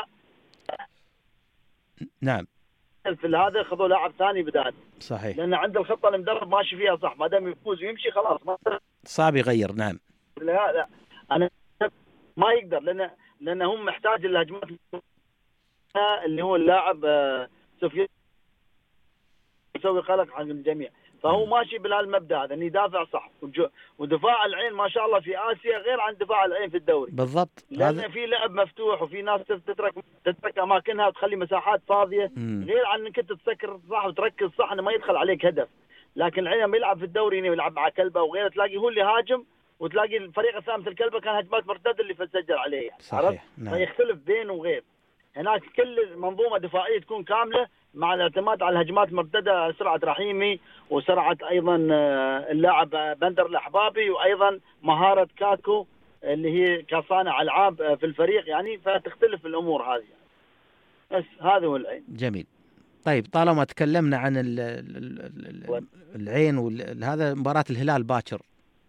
نعم. في هذا خذوا لاعب ثاني بدال. صحيح. لان عنده الخطه المدرب ماشي فيها صح، ما دام يفوز ويمشي خلاص ما صعب يغير. نعم. لا لا انا ما يقدر لان لان هم محتاج الهجمات اللي هو اللاعب سفيان يسوي قلق عن الجميع، فهو ماشي بهالمبدا هذا انه يدافع صح. ودفاع العين ما شاء الله في اسيا غير عن دفاع العين في الدوري. بالضبط. لان هذا... في لعب مفتوح وفي ناس تترك تترك اماكنها وتخلي مساحات فاضيه. مم. غير عن انك انت تسكر صح وتركز صح انه ما يدخل عليك هدف. لكن العين لما يلعب في الدوري انه يلعب مع كلبه وغيره تلاقي هو اللي هاجم وتلاقي الفريق الثاني مثل الكلبه كان هجمات مرتده اللي فسجل عليه. صحيح. نعم. فيختلف بين وغير. هناك كل منظومه دفاعيه تكون كامله مع الاعتماد على الهجمات المرتده، سرعه رحيمي وسرعه ايضا اللاعب بندر الاحبابي وايضا مهاره كاكو اللي هي كصانع العاب في الفريق يعني. فتختلف الامور هذه بس هذا هو العين. جميل. طيب طالما تكلمنا عن ال ال العين وهذا مباراة الهلال باكر.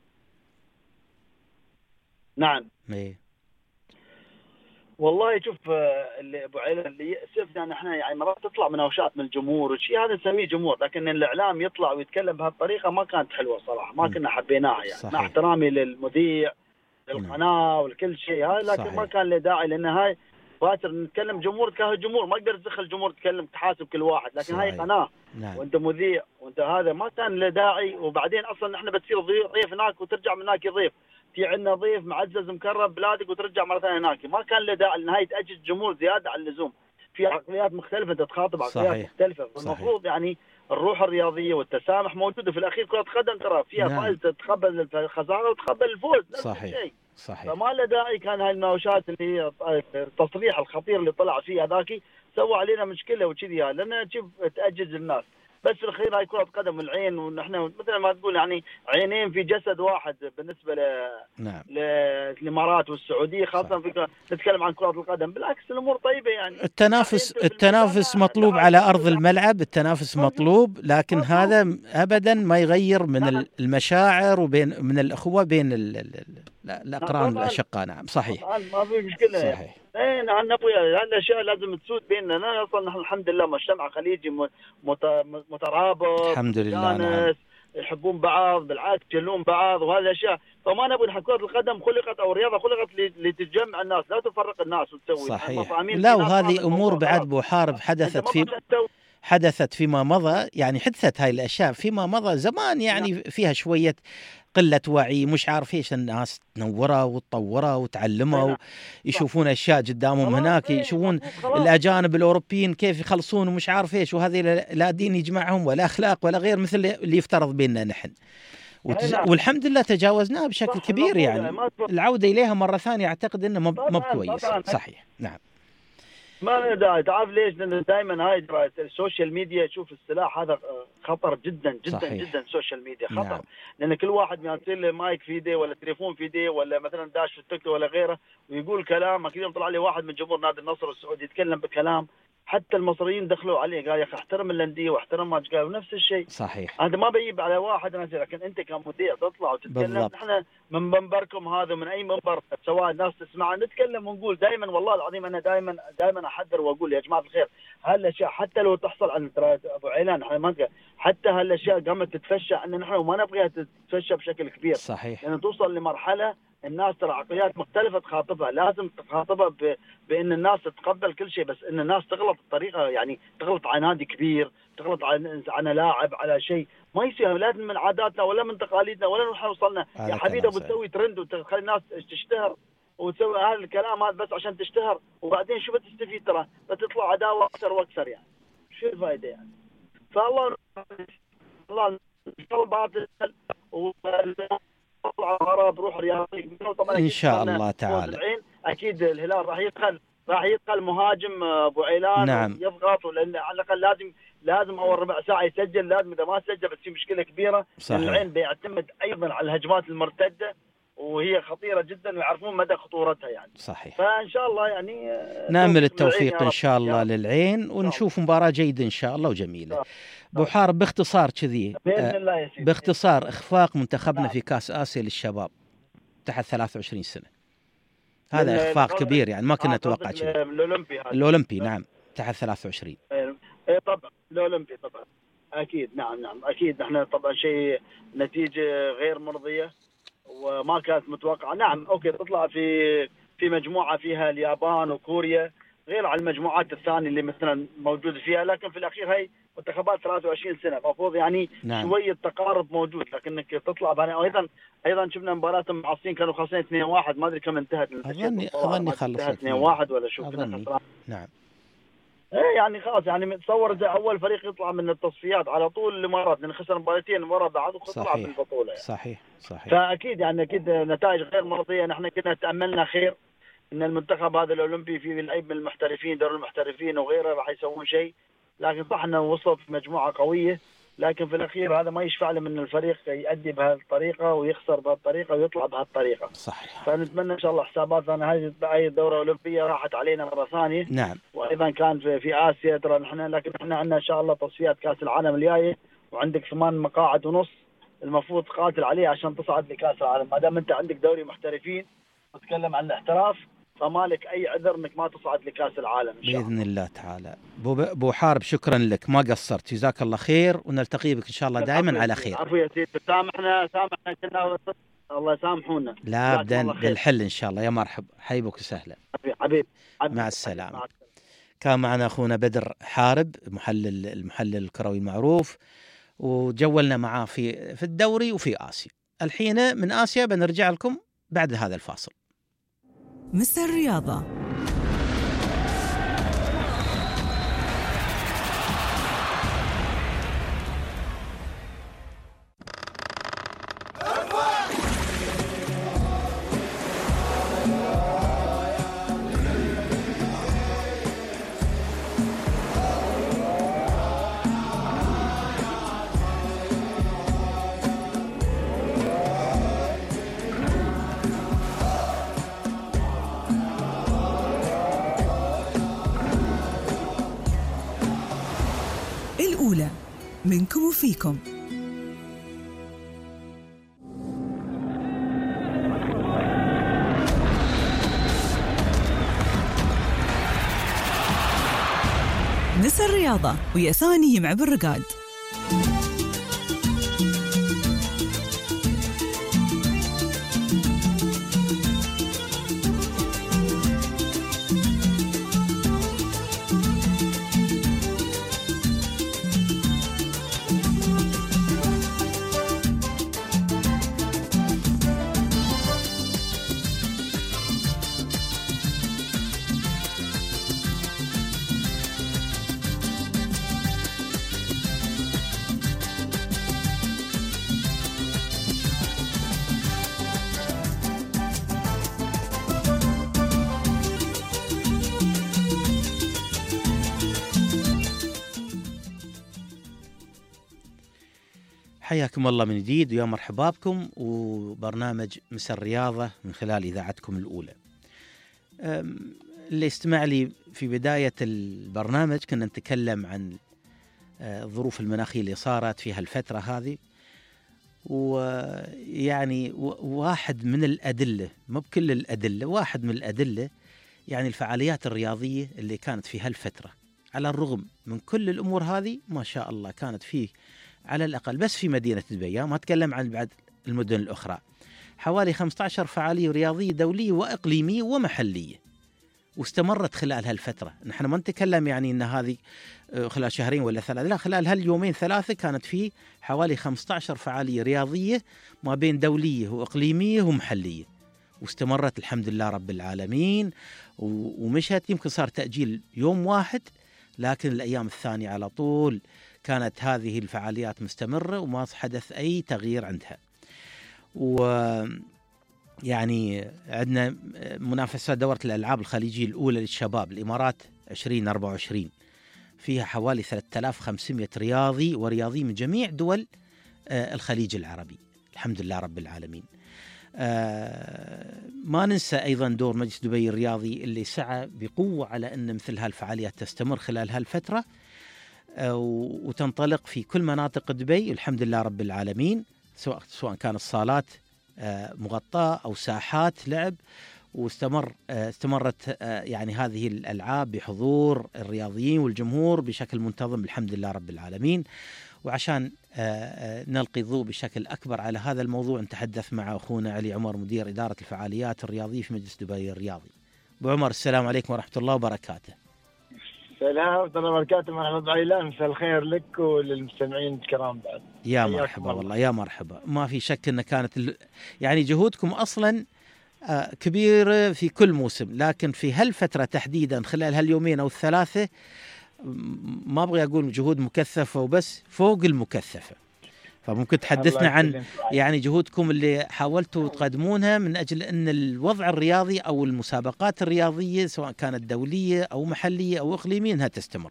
نعم. ايه والله شوف اللي ابو عيلة اللي يأسفنا نحن يعني مرات تطلع مناوشات من الجمهور والشيء هذا نسميه جمهور، لكن الاعلام يطلع ويتكلم بهالطريقه ما كانت حلوه صراحه، ما كنا حبيناها يعني. صحيح. مع احترامي للمذيع للقناه والكل شيء هاي، لكن صحيح. ما كان له داعي لان هاي باكر نتكلم جمهور كجمهور ما اقدر تدخل الجمهور تتكلم تحاسب كل واحد، لكن صحيح. هاي قناه. نعم. وانت مذيع وانت هذا ما كان له داعي. وبعدين اصلا احنا بتصير ضيف هناك وترجع من هناك ضيف، في عندنا ضيف معزز مكرم بلادك وترجع مره ثانيه هناك، ما كان له داعي لان هاي تاجج الجمهور زياده عن اللزوم. في عقليات مختلفه تتخاطب عقليات صحيح. مختلفه، والمفروض يعني الروح الرياضيه والتسامح موجوده. في الاخير كره قدم ترى فيها نعم. فائز تتقبل الخساره وتقبل الفوز نفس صحيح. الشيء. صحيح. فما له داعي كان هاي المناوشات اللي هي التصريح الخطير اللي طلع فيه هذاك سوى علينا مشكله وكذي، لان شوف تاجج الناس. بس في الأخير هاي كرة قدم والعين، ونحن مثل ما تقول يعني عينين في جسد واحد بالنسبة ل نعم. للإمارات والسعودية خاصة في نتكلم عن كرة القدم. بالعكس الأمور طيبة يعني. التنافس التنافس مطلوب على أرض الملعب، التنافس مطلوب، لكن مطلوب. هذا أبدا ما ما من المشاعر وبين من الأخوة بين الأقران الأشقاء. نعم صحيح. ما في مشكلة. صحيح. ايه نحن نبغي هالاشياء لازم تسود بيننا. انا اصلا نحن الحمد لله مجتمع خليجي مترابط، الحمد لله. نعم. يحبون بعض، بالعكس يجلون بعض وهذه الاشياء. فما نبغي نحن كرة القدم خلقت او الرياضه خلقت لتجمع الناس، لا تفرق الناس وتسوي. صحيح. لا وهذه امور بعد بو حارب حدثت في حدثت فيما مضى، يعني حدثت هاي الاشياء فيما مضى زمان، يعني نعم. فيها شويه قلة وعي، مش عارف ايش، الناس تنورها وتطورها وتعلمها ويشوفون اشياء قدامهم هناك، يشوفون الاجانب الاوروبيين كيف يخلصون ومش عارف ايش، وهذه لا دين يجمعهم ولا اخلاق ولا غير مثل اللي يفترض بيننا نحن. وتج... والحمد لله تجاوزناها بشكل كبير، يعني العودة اليها مرة ثانية اعتقد انه مو كويس. صحيح. نعم. ما داعي. تعرف ليش؟ لأن دائما هاي السوشيال ميديا، شوف السلاح هذا خطر جدا جدا. صحيح. جدا السوشيال ميديا خطر. نعم. لأن كل واحد يصير له مايك في يده ولا تليفون في يده ولا مثلا داش في التيك توك ولا غيره ويقول كلام. اليوم طلع لي واحد من جمهور نادي النصر السعودي يتكلم بكلام حتى المصريين دخلوا عليه، قال يا اخي احترم الانديه واحترم ما قال. ونفس الشيء صحيح. انت ما بيجيب على واحد نازل، لكن انت كمذيع تطلع وتتكلم. احنا من منبركم هذا من اي منبر سواء الناس تسمع نتكلم ونقول دائما. والله العظيم انا دائما دائما احذر واقول يا جماعه الخير هالاشياء حتى لو تحصل عن ابو عيلان احنا ما حتى هالاشياء قامت تتفشى ان نحن وما نبغيها تتفشى بشكل كبير. صحيح. لان يعني توصل لمرحله الناس ترى عقليات مختلفة تخاطبها، لازم تخاطبها ب... بأن الناس تتقبل كل شيء، بس أن الناس تغلط بطريقة يعني تغلط على نادي كبير، تغلط على على لاعب على شيء ما يصير. لازم من عاداتنا ولا من تقاليدنا ولا نحن وصلنا يا حبيبي بتسوي ترند وتخلي الناس تشتهر وتسوي هذا الكلام هذا بس عشان تشتهر، وبعدين شو بتستفيد؟ ترى بتطلع عداوة أكثر وأكثر. يعني شو الفائدة يعني؟ فالله الله الباطل و بروح رياضي ان شاء الله تعالى. اكيد الهلال راح يدخل راح يدخل مهاجم ابو عيلان. نعم. يضغط، لان على الاقل لازم لازم اول ربع ساعه يسجل، لازم اذا ما سجل بتصير مشكله كبيره. صحيح. العين بيعتمد ايضا على الهجمات المرتده وهي خطيره جدا ويعرفون مدى خطورتها يعني. صحيح. فان شاء الله يعني نامل التوفيق ان شاء الله للعين ونشوف مباراه جيده ان شاء الله وجميله. ابو حارب باختصار كذي آه باختصار اخفاق منتخبنا نعم. في كاس اسيا للشباب تحت ثلاثة وعشرين سنه، هذا اخفاق كبير يعني ما كنا نتوقع كذا. الاولمبي هذا الاولمبي نعم تحت ثلاثة وعشرين. اي طبعا الاولمبي طبعا اكيد. نعم نعم اكيد. نحن طبعا شيء نتيجه غير مرضيه وما كانت متوقعه. نعم اوكي تطلع في في مجموعه فيها اليابان وكوريا غير على المجموعات الثانيه اللي مثلا موجود فيها، لكن في الاخير هي منتخبات ثلاثة وعشرين سنه المفروض يعني نعم. شويه تقارب موجود، لكنك تطلع بها. ايضا ايضا شفنا مباراه مع الصين كانوا خاسرين اثنين واحد، ما ادري كم انتهت. اظني اظني خلصت اثنين واحد ولا شو كنا. نعم ايه يعني خلاص يعني تصور اذا اول فريق يطلع من التصفيات على طول الامارات لان خسر مباراتين ورا بعض وطلع من البطوله يعني. صحيح صحيح. فاكيد يعني اكيد نتائج غير مرضيه. نحن كنا تاملنا خير ان المنتخب هذا الاولمبي فيه لعيب من المحترفين دوري المحترفين وغيره راح يسوون شيء، لكن صح انه وصل في مجموعه قويه، لكن في الاخير هذا ما يشفع له من الفريق يؤدي بهالطريقه ويخسر بهالطريقه ويطلع بهالطريقه. صحيح. فنتمنى ان شاء الله حساباتنا هذه هاي الدوره الاولمبيه راحت علينا مره ثانيه. نعم. وايضا كان في, في اسيا ترى نحن، لكن احنا عندنا ان شاء الله تصفيات كاس العالم الجايه وعندك ثمان مقاعد ونص المفروض تقاتل عليه عشان تصعد لكاس العالم. ما دام انت عندك دوري محترفين وتتكلم عن الاحتراف فمالك اي عذر انك ما تصعد لكاس العالم ان شاء الله باذن الله تعالى. ابو حارب شكرا لك ما قصرت، جزاك الله خير ونلتقي بك ان شاء الله دائما على خير. عفوا يا سيدي سامحنا سامحنا كنا الله يسامحونا. لا ابدا بالحل ان شاء الله. يا مرحبا حيبك وسهلا حبيب. مع السلامه. كان معنا اخونا بدر حارب محلل المحلل الكروي المعروف وجولنا معاه في في الدوري وفي اسيا. الحين من اسيا بنرجع لكم بعد هذا الفاصل. مستر الرياضة. منكم وفيكم. مسا الرياضة ويا ثاني يمع بالرقاد. حياكم الله من جديد ويا مرحبا بكم وبرنامج مسا الرياضة من خلال إذاعتكم الأولى. اللي استمع لي في بداية البرنامج كنا نتكلم عن الظروف المناخية اللي صارت في هالفترة هذه، ويعني واحد من الأدلة، مو بكل الأدلة، واحد من الأدلة يعني الفعاليات الرياضية اللي كانت في هالفترة، على الرغم من كل الأمور هذه ما شاء الله كانت فيه على الأقل بس في مدينة دبي، ما أتكلم عن بعد المدن الأخرى، حوالي خمسة عشر فعالية رياضية دولية وإقليمية ومحلية، واستمرت خلال هالفترة. نحن ما نتكلم يعني أن هذه خلال شهرين ولا ثلاثة، لا، خلال هاليومين ثلاثة كانت في حوالي خمسة عشر فعالية رياضية ما بين دولية وإقليمية ومحلية، واستمرت الحمد لله رب العالمين، ومشت يمكن صار تأجيل يوم واحد، لكن الأيام الثانية على طول كانت هذه الفعاليات مستمرة وما حدث أي تغيير عندها. ويعني عندنا منافسة دورة الألعاب الخليجية الأولى للشباب الإمارات عشرين أربعة وعشرين، فيها حوالي ثلاثة آلاف وخمسمائة رياضي ورياضي من جميع دول الخليج العربي، الحمد لله رب العالمين. ما ننسى أيضا دور مجلس دبي الرياضي اللي سعى بقوة على أن مثل هالفعاليات تستمر خلال هالفترة وتنطلق في كل مناطق دبي، الحمد لله رب العالمين، سواء سواء كانت صالات مغطاة أو ساحات لعب، واستمر استمرت يعني هذه الألعاب بحضور الرياضيين والجمهور بشكل منتظم الحمد لله رب العالمين. وعشان نلقي الضوء بشكل أكبر على هذا الموضوع نتحدث مع أخونا علي عمر مدير إدارة الفعاليات الرياضية في مجلس دبي الرياضي. أبو عمر السلام عليكم ورحمة الله وبركاته. السلام ورحمة الله وبركاته. مرحبا بعيلان، مساء الخير لك وللمستمعين الكرام بعد. يا مرحبا والله يا مرحبا. ما في شك أن كانت ال... يعني جهودكم أصلا كبيرة في كل موسم، لكن في هالفترة تحديدا خلال هاليومين أو الثلاثة ما أبغى أقول جهود مكثفة وبس، فوق المكثفة. فممكن تحدثنا عن يعني جهودكم اللي حاولتوا تقدمونها من أجل أن الوضع الرياضي أو المسابقات الرياضية سواء كانت دولية أو محلية أو إقليمية أنها تستمر.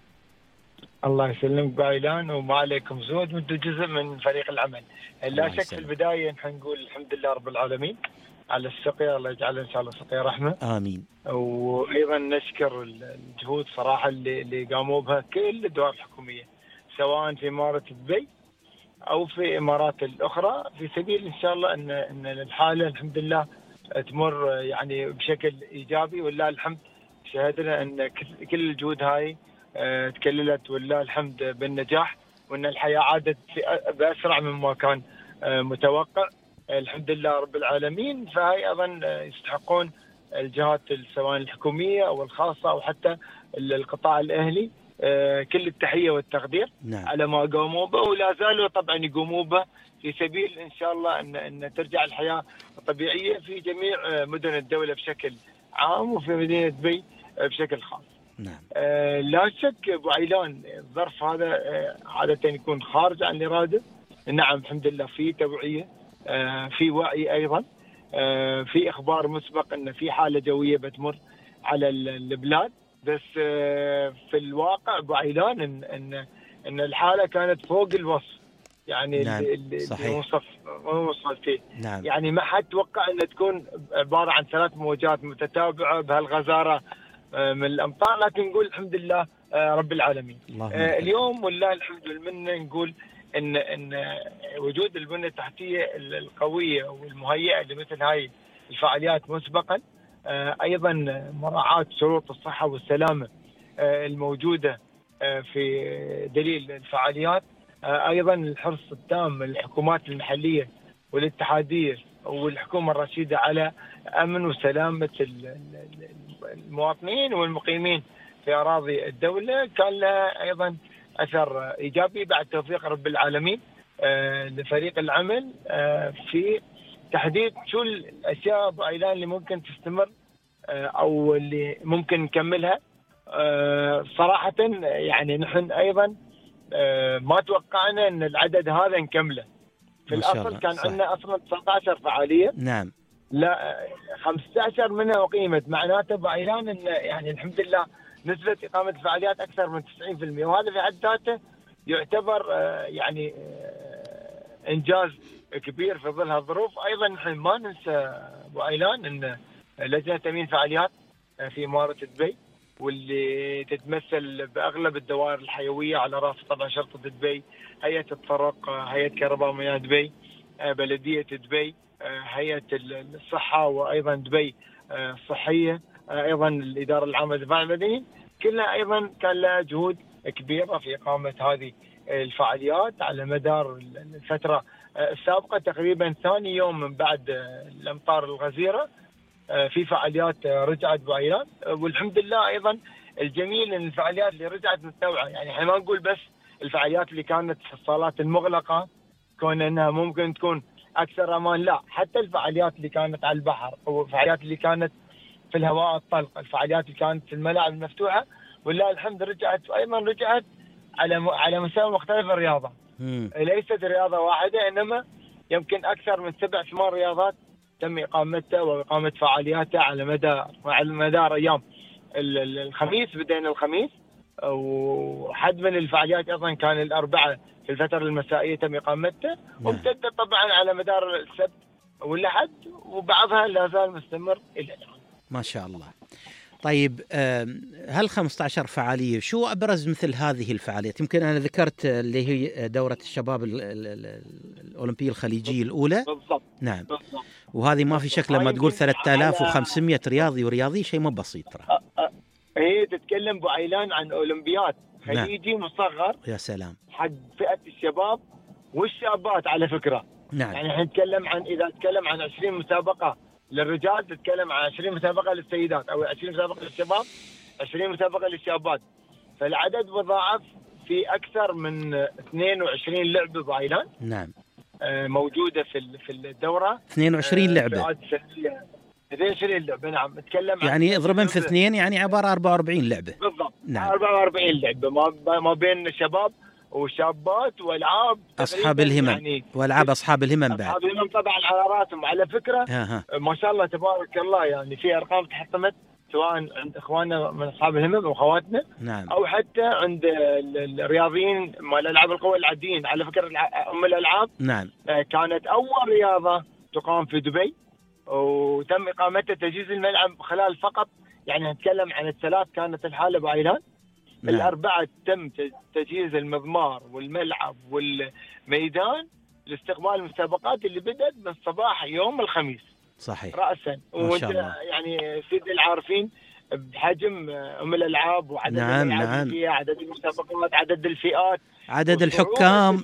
الله يسلمك بايلان وما عليكم زود، وانتم جزء من فريق العمل. لا شك في البداية نحن نقول الحمد لله رب العالمين على السقيا، الله يجعلها إن شاء الله سقيا رحمة. آمين. وأيضا نشكر الجهود صراحة اللي, اللي قاموا بها كل الدوائر الحكومية سواء في إمارة دبي أو في إمارات الأخرى، في سبيل إن شاء الله أن أن الحالة الحمد لله تمر يعني بشكل إيجابي، والله الحمد شهدنا أن كل الجهود هاي تكللت والله الحمد بالنجاح، وأن الحياة عادت بأسرع مما كان متوقع الحمد لله رب العالمين. فهاي أيضا يستحقون الجهات سواء الحكومية أو الخاصة أو حتى القطاع الأهلي كل التحية والتقدير. نعم. على ما قاموا به ولا زالوا طبعا يقوموا به في سبيل إن شاء الله أن, أن ترجع الحياة طبيعية في جميع مدن الدولة بشكل عام وفي مدينة دبي بشكل خاص. نعم. آه لا شك أبو عيلان الظرف هذا آه عادة يكون خارج عن الإرادة. نعم الحمد لله في توعية، آه في وعي أيضا، آه في إخبار مسبق أن في حالة جوية بتمر على البلاد، بس آه في الواقع أبو عيلان إن, إن, إن الحالة كانت فوق الوصف، يعني نعم. اللي وصف وصف فيه. نعم. يعني ما حد توقع أن تكون عبارة عن ثلاث موجات متتابعة بهالغزارة من الأمطار، لكن نقول الحمد لله رب العالمين. آه اليوم والله الحمد والمنه نقول ان ان وجود البنيه التحتيه القويه والمهيئه لمثل هاي الفعاليات مسبقا، ايضا مراعاه شروط الصحه والسلامه الموجوده في دليل الفعاليات، ايضا الحرص التام من الحكومات المحليه والاتحاديه والحكومه الرشيده على امن وسلامه المواطنين والمقيمين في اراضي الدوله، كان لها ايضا اثر ايجابي بعد توفيق رب العالمين لفريق العمل في تحديد شو الاشياء ابو عيلان اللي ممكن تستمر او اللي ممكن نكملها. صراحه يعني نحن ايضا ما توقعنا ان العدد هذا نكمله. في الاصل كان عندنا اصلا تسعة عشر فعاليه، نعم، لا خمسة عشر منها اقيمت، معناته ابو عيلان ان يعني الحمد لله نسبه اقامه الفعاليات اكثر من تسعين بالمئة، وهذا في حد ذاته يعتبر يعني انجاز كبير في ظل هالظروف. ايضا نحن ما ننسى ابو عيلان ان لجنه تامين فعاليات في اماره دبي، واللي تتمثل باغلب الدوائر الحيويه على راس طبعا شرطه دبي، هيئه الطرق، هيئه كهرباء مياه دبي، بلديه دبي، هيئه الصحه، وايضا دبي الصحيه، ايضا الاداره العامه للدفاع المدني، كلها ايضا كان لها جهود كبيره في اقامه هذه الفعاليات على مدار الفتره السابقه. تقريبا ثاني يوم من بعد الامطار الغزيره في فعاليات رجعت بعيلان، والحمد لله. ايضا الجميل ان الفعاليات اللي رجعت متنوعه، يعني احنا ما نقول بس الفعاليات اللي كانت في الصالات المغلقه كون انها ممكن تكون اكثر امان، لا، حتى الفعاليات اللي كانت على البحر، او الفعاليات اللي كانت في الهواء الطلق، الفعاليات اللي كانت في الملاعب المفتوحه، والله الحمد رجعت، وايضا رجعت على على مستوى مختلف الرياضه. ليست رياضه واحده، انما يمكن اكثر من سبع ثمان رياضات تم اقامتها واقامه فعالياتها على مدى على مدار ايام الخميس. بدينا الخميس، وحد من الفعاليات ايضا كان الاربعاء في الفتره المسائيه تم اقامتها، وامتدت طبعا على مدار السبت والاحد، وبعضها لا زال مستمر الى الان. ما شاء الله. طيب، هل خمسة عشر فعاليه شو ابرز مثل هذه الفعاليات؟ يمكن انا ذكرت اللي هي دوره الشباب الاولمبيه الخليجيه الاولى. بالضبط. نعم. بالضبط. وهذه ما في شك لما تقول ثلاثة آلاف وخمسمئة رياضي ورياضي شيء مو بسيط ترى. هي تتكلم بعيلان عن اولمبياد خليجي. نعم. مصغر. يا سلام. حق فئه الشباب والشابات على فكره. نعم. يعني احنا نتكلم عن اذا نتكلم عن عشرين مسابقه للرجال، تتكلم عن عشرين مسابقه للسيدات، او عشرين مسابقه للشباب، عشرين مسابقه للشابات. فالعدد مضاعف في اكثر من اثنين وعشرين لعبه بعيلان. نعم. موجوده في في الدوره. اثنين وعشرين لعبه. اثنين وعشرين لعبه. نعم. نتكلم يعني اضربهم في اثنين، يعني عباره أربعة وأربعين لعبه. بالضبط. نعم. أربعة وأربعين لعبه ما ما بين شباب وشابات والعاب اصحاب الهمم. يعني والعاب اصحاب الهمم بعد. اصحاب الهمم طبعا على راسهم. على فكره ها. ما شاء الله تبارك الله، يعني في ارقام تحطمت سواء عند اخواننا من اصحاب الهمم واخواتنا. نعم. او حتى عند الرياضيين مال العاب القوى العاديين. على فكره ام الالعاب. نعم. كانت اول رياضه تقام في دبي، وتم اقامتها تجهيز الملعب خلال فقط، يعني نتكلم عن الثلاث كانت الحاله بعيلان. نعم. الأربعة تم تجهيز المضمار والملعب والميدان لاستقبال المسابقات اللي بدأت من صباح يوم الخميس. صحيح. رأسا. وانت يعني سيد العارفين بحجم ام الالعاب وعدد نعم نعم فيها، عدد المسابقات، عدد الفئات، عدد الحكام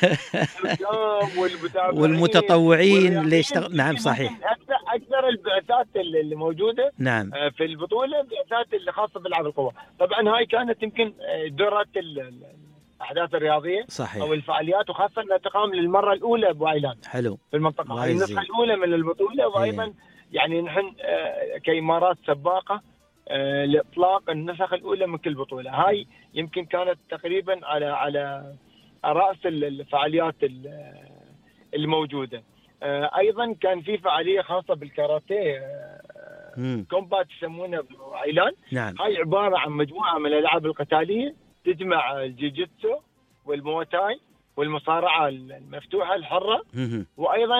والمتطوعين اللي يشتغل. نعم صحيح. اكثر اكثر البعثات اللي موجوده. نعم. في البطوله بعثات اللي خاصه بالالعاب القوى. طبعا هاي كانت يمكن دورة الاحداث الرياضيه. صحيح. او الفعاليات، وخاصه انها تقام للمره الاولى ابو عيلان. حلو. في المنطقه، هاي النسخه الاولى من البطوله. وايضا يعني نحن كامارات سباقه لاطلاق النسخ الاولى من كل بطوله. هاي يمكن كانت تقريبا على على راس الفعاليات الموجوده. ايضا كان في فعاليه خاصه بالكاراتيه كومبات يسمونه بعيلان. نعم. هاي عباره عن مجموعه من الالعاب القتاليه تجمع الجيجيتسو والموتاي والمصارعه المفتوحه الحره، وايضا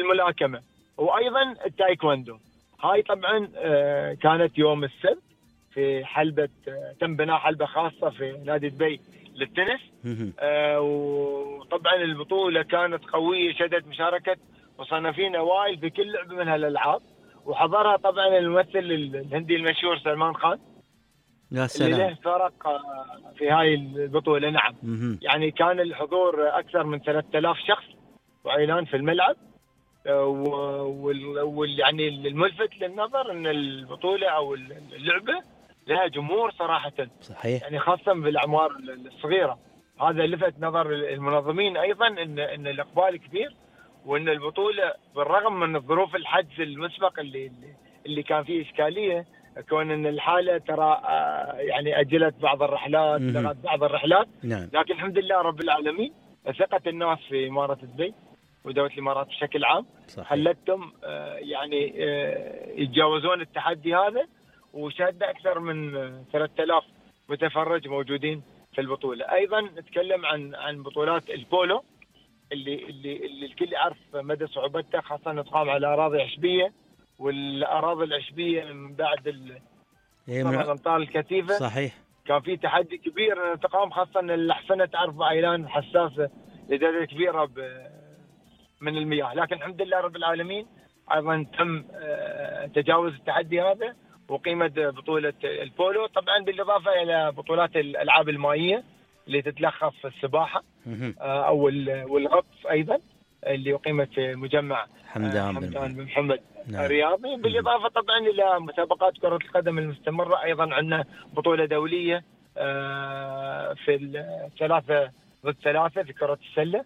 الملاكمه، وايضا التايكوندو. هاي طبعا كانت يوم السبت في حلبة، تم بناء حلبة خاصة في نادي دبي للتنس. آه وطبعا البطولة كانت قوية، شهدت مشاركة مصنفين أوائل في كل لعبة من هالألعاب، وحضرها طبعا الممثل الهندي المشهور سلمان خان. يا سلام. اللي له فرق في هاي البطولة. نعم. يعني كان الحضور أكثر من ثلاثة آلاف شخص وعيلان في الملعب. وال يعني الملفت للنظر ان البطوله او اللعبه لها جمهور صراحه. صحيح. يعني خاصه بالاعمار الصغيره، هذا لفت نظر المنظمين ايضا ان ان الاقبال كبير، وان البطوله بالرغم من الظروف الحجز المسبق اللي اللي كان فيه اشكاليه، كون ان الحاله ترى يعني اجلت بعض الرحلات، لغت بعض الرحلات. نعم. لكن الحمد لله رب العالمين ثقه الناس في اماره دبي ودولة الإمارات بشكل عام خلتهم يعني يتجاوزون التحدي هذا، وشهدنا أكثر من ثلاثة آلاف متفرج موجودين في البطولة. أيضا نتكلم عن عن بطولات البولو اللي اللي اللي الكل يعرف مدى صعوبتها، خاصة تقام على أراضي عشبية، والأراضي العشبية من بعد الأمطار الكثيفة. صحيح. كان في تحدي كبير أن تقام، خاصة أن الأحصنة تعرف عيلان حساسة لدرجة كبيرة من المياه. لكن الحمد لله رب العالمين ايضا تم تجاوز التحدي هذا، وقيمت بطوله البولو طبعا بالاضافه الى بطولات الالعاب المائيه اللي تتلخص في السباحه او والغطس ايضا اللي اقيمت في مجمع حمدان بن محمد الرياضي. بالاضافه طبعا الى مسابقات كره القدم المستمره. ايضا عندنا بطوله دوليه في الثلاثه ضد ثلاثه في كره السله،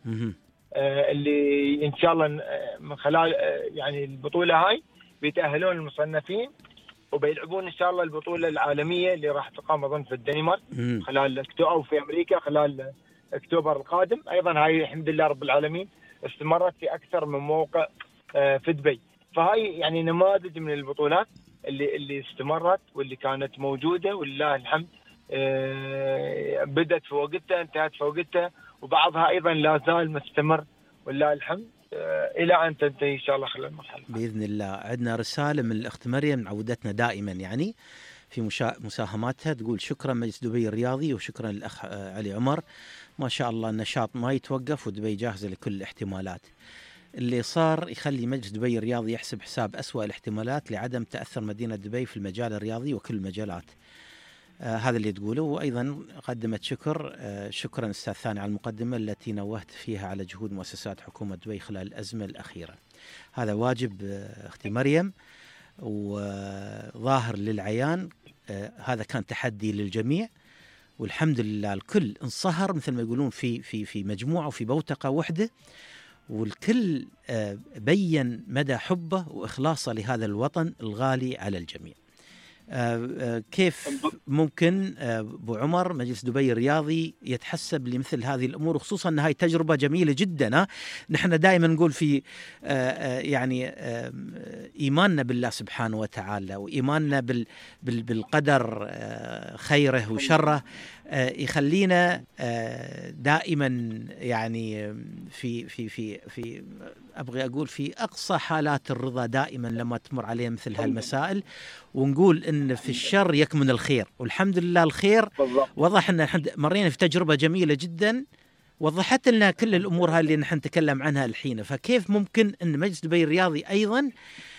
اللي ان شاء الله من خلال يعني البطوله هاي بيتاهلون المصنفين وبيلعبون ان شاء الله البطوله العالميه اللي راح تقام اظن في الدنمارك خلال اكتوبر، او في امريكا خلال اكتوبر القادم. ايضا هاي الحمد لله رب العالمين استمرت في اكثر من موقع في دبي. فهاي يعني نماذج من البطولات اللي اللي استمرت واللي كانت موجوده، ولله الحمد بدت في وقتها انتهت في وقتها، وبعضها ايضا لا زال مستمر ولله الحمد الى ان تنتهي ان شاء الله خلال المرحله باذن الله. عندنا رساله من الاخت مريم عودتنا دائما يعني في مساهماتها، تقول شكرا مجلس دبي الرياضي وشكرا للاخ علي عمر، ما شاء الله النشاط ما يتوقف ودبي جاهزه لكل الاحتمالات. اللي صار يخلي مجلس دبي الرياضي يحسب حساب أسوأ الاحتمالات لعدم تاثر مدينه دبي في المجال الرياضي وكل المجالات. آه هذا اللي تقوله. وأيضا قدمت شكر آه شكرا أستاذ ثاني على المقدمة التي نوهت فيها على جهود مؤسسات حكومة دبي خلال الأزمة الأخيرة. هذا واجب آه أختي مريم وظاهر للعيان. آه هذا كان تحدي للجميع، والحمد لله الكل انصهر مثل ما يقولون في في في مجموعة وفي بوتقة وحدة، والكل آه بين مدى حبه وإخلاصه لهذا الوطن الغالي على الجميع. آه كيف ممكن أبو عمر مجلس دبي الرياضي يتحسب لمثل هذه الأمور، خصوصا أن هاي تجربة جميلة جدا. ها؟ نحن دائما نقول في آه يعني آه إيماننا بالله سبحانه وتعالى وإيماننا بال بال بالقدر آه خيره وشره آه يخلينا آه دائما يعني في في في في أبغي أقول في أقصى حالات الرضا دائما لما تمر علينا مثل هالمسائل، ونقول إن في الشر يكمن الخير، والحمد لله الخير وضح لنا. مرينا في تجربة جميلة جدا وضحت لنا كل الأمور هاي اللي نحن نتكلم عنها الحين. فكيف ممكن أن مجلس دبي الرياضي أيضا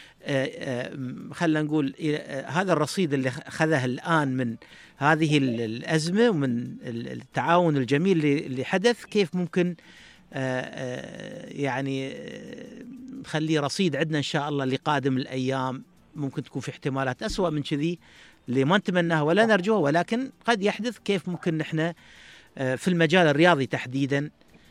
خلنا نقول هذا الرصيد اللي أخذه الآن من هذه الأزمة ومن التعاون الجميل اللي حدث، كيف ممكن يعني نخلي رصيد عندنا إن شاء الله لقادم الأيام؟ ممكن تكون في احتمالات أسوأ من كذي اللي ما نتمناها ولا نرجوها، ولكن قد يحدث. كيف ممكن نحن في المجال الرياضي تحديدا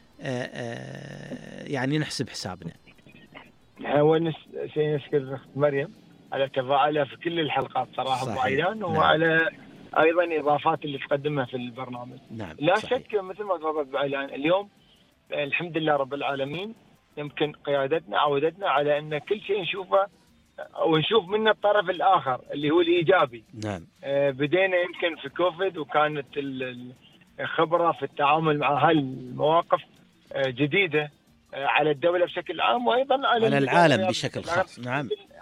يعني نحسب حسابنا؟ هو شيء نشكر مريم على تفاعلها في كل الحلقات صراحة بعيدان، وعلى أيضا إضافات اللي تقدمها في البرنامج. نعم. لا صحيح. شك مثل ما تفضلت بعيدان اليوم الحمد لله رب العالمين يمكن قيادتنا عودتنا على أن كل شيء نشوفه أو نشوف منه الطرف الآخر اللي هو الإيجابي. نعم. آه بدينا يمكن في كوفيد، وكانت الخبرة في التعامل مع هالمواقف آه جديدة آه على الدولة بشكل عام، وأيضا على, على العالم بشكل خاص. نعم.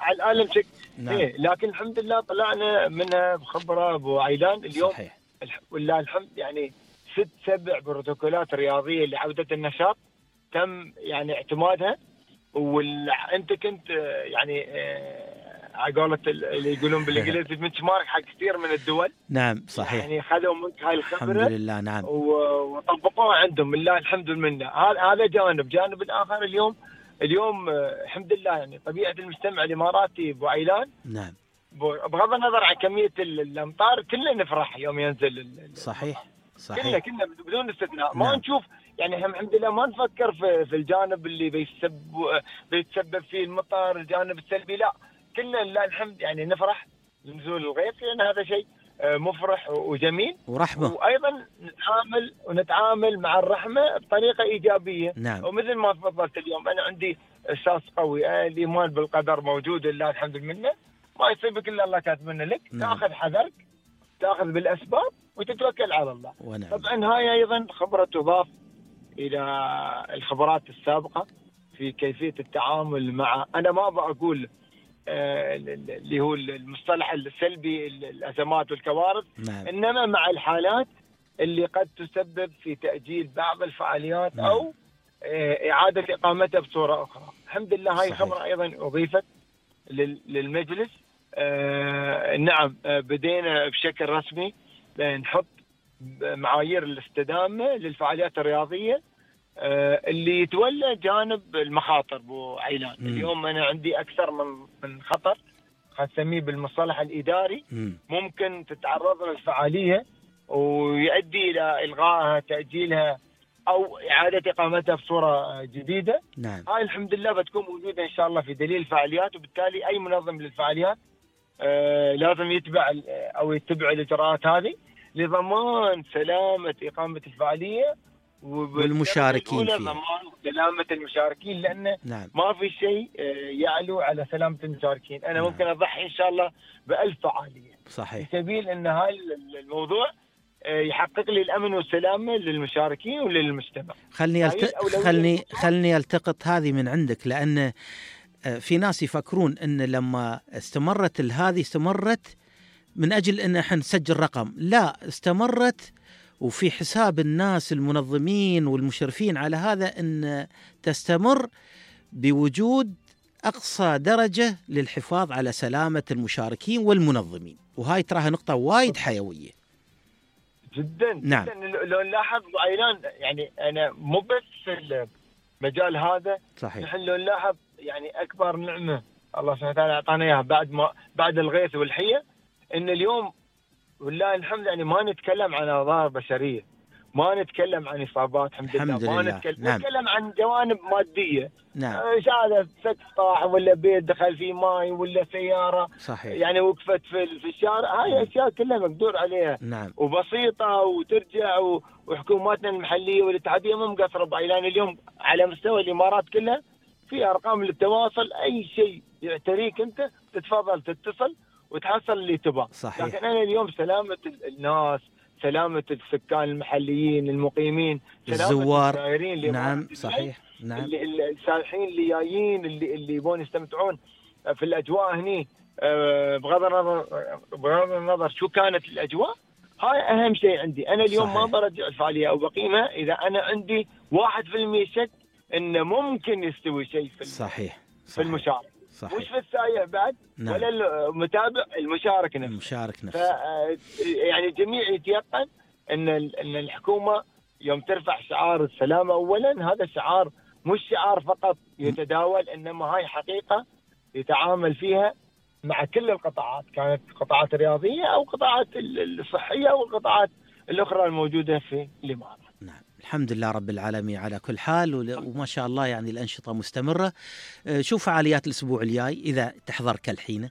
على العالم شك. نعم. إيه لكن الحمد لله طلعنا منها بخبره ابو عيلان اليوم. صحيح. والله الحمد يعني ست سبع بروتوكولات رياضيه لعوده النشاط تم يعني اعتمادها. وانت كنت يعني على قولة اللي يقولون بالانجليزي بنش مارك حق كثير من الدول. نعم صحيح. يعني خذوا منك هاي الخبره الحمد لله. نعم. وطبقوها عندهم لله الحمد منه. هذا جانب. جانب الاخر اليوم اليوم الحمد لله يعني طبيعه المجتمع الاماراتي ابو عيلان. نعم. بغض النظر عن كميه الامطار كلنا نفرح يوم ينزل. صحيح صحيح. كلنا كلنا بدون استثناء. ما نعم. نشوف يعني الحمد لله ما نفكر في في الجانب اللي بيسبب بيتسبب فيه المطر الجانب السلبي. لا كلنا لله الحمد يعني نفرح لنزول الغيث لان هذا شيء مفرح وجميل ورحمه. وايضا نتعامل ونتعامل مع الرحمه بطريقه ايجابيه. نعم. ومثل ما تفضلت اليوم انا عندي اساس قوي. الايمان بالقدر موجود لله الحمد منه. ما يصيبك الا الله كاتب منه لك. نعم. تاخذ حذرك تاخذ بالاسباب وتتوكل على الله. ونعم. طبعا هاي ايضا خبره تضاف الى الخبرات السابقه في كيفيه التعامل مع انا ما ابغى اقول آه اللي هو المصطلح السلبي الازمات والكوارث. نعم. انما مع الحالات اللي قد تسبب في تاجيل بعض الفعاليات. نعم. او آه اعاده اقامتها بصوره اخرى. الحمد لله هاي خبره ايضا اضيفت للمجلس. آه نعم آه بدينا بشكل رسمي نحط معايير الاستدامه للفعاليات الرياضيه آه اللي يتولى جانب المخاطر ابو عيلان. م. اليوم انا عندي اكثر من من خطر خلينا نسميه بالمصطلح الاداري. م. ممكن تتعرض للفعاليه ويؤدي الى الغائها تاجيلها او اعاده اقامتها بصوره جديده. نعم. هاي الحمد لله بتكون موجوده ان شاء الله في دليل الفعاليات. وبالتالي اي منظم للفعاليات آه لازم يتبع او يتبع الاجراءات هذه لضمان سلامه اقامه الفعاليه والمشاركين فيها. ضمان سلامه المشاركين لان نعم. ما في شيء يعلو على سلامه المشاركين. انا نعم. ممكن اضحي ان شاء الله بألف فعاليه. صحيح. في سبيل ان هاي الموضوع يحقق لي الامن والسلامه للمشاركين وللمجتمع. خلني ألت... خلني خلني التقط هذه من عندك لان في ناس يفكرون ان لما استمرت هذه استمرت من اجل ان احنا نسجل رقم. لا، استمرت وفي حساب الناس المنظمين والمشرفين على هذا ان تستمر بوجود اقصى درجه للحفاظ على سلامه المشاركين والمنظمين. وهاي تراها نقطه وايد حيويه جدا. نعم. جدا. لو نلاحظ عيلان يعني انا مو بس في المجال هذا. صحيح. نحن لو نلاحظ يعني اكبر نعمه الله سبحانه وتعالى اعطانا اياها بعد ما بعد الغيث والحيه ان اليوم والله الحمد يعني ما نتكلم عن اضرار بشريه. ما نتكلم عن اصابات الحمد, الحمد لله. ما لله. نتكلم. نعم. نتكلم عن جوانب ماديه. نعم. شهاده سقف طاح ولا بيت دخل فيه ماي ولا سياره. صحيح. يعني وقفت في في الشارع. هاي اشياء كلها مقدور عليها. نعم. وبسيطه وترجع. وحكوماتنا المحليه والاتحاديه مو مقصره بعيلان اليوم على مستوى الامارات كلها في ارقام للتواصل. اي شيء يعتريك انت تتفضل تتصل وتحصل اللي تبغاه. صحيح. لكن انا اليوم سلامه الناس سلامه السكان المحليين المقيمين الزوار. الزائرين. نعم صحيح. نعم. السائحين اللي جايين اللي اللي يبون يستمتعون في الاجواء هني بغض النظر بغض النظر شو كانت الاجواء. هاي اهم شيء عندي. انا اليوم صحيح. ما برجع الفعاليه او بقيمها اذا انا عندي واحد بالمئة شك انه ممكن يستوي شيء في صحيح. صحيح. في المشارك. صحيح. مش في السايح بعد. نعم. ولا المتابع المشارك نفسه. المشارك نفسه. يعني الجميع يتيقن ان ان الحكومه يوم ترفع شعار السلامه اولا هذا الشعار مش شعار فقط يتداول انما هاي حقيقه يتعامل فيها مع كل القطاعات كانت قطاعات رياضيه او قطاعات الصحيه والقطاعات الاخرى الموجوده في الامارات. نعم. الحمد لله رب العالمين على كل حال. وما شاء الله يعني الأنشطة مستمرة. شو فعاليات الأسبوع الجاي إذا تحضر كالحين؟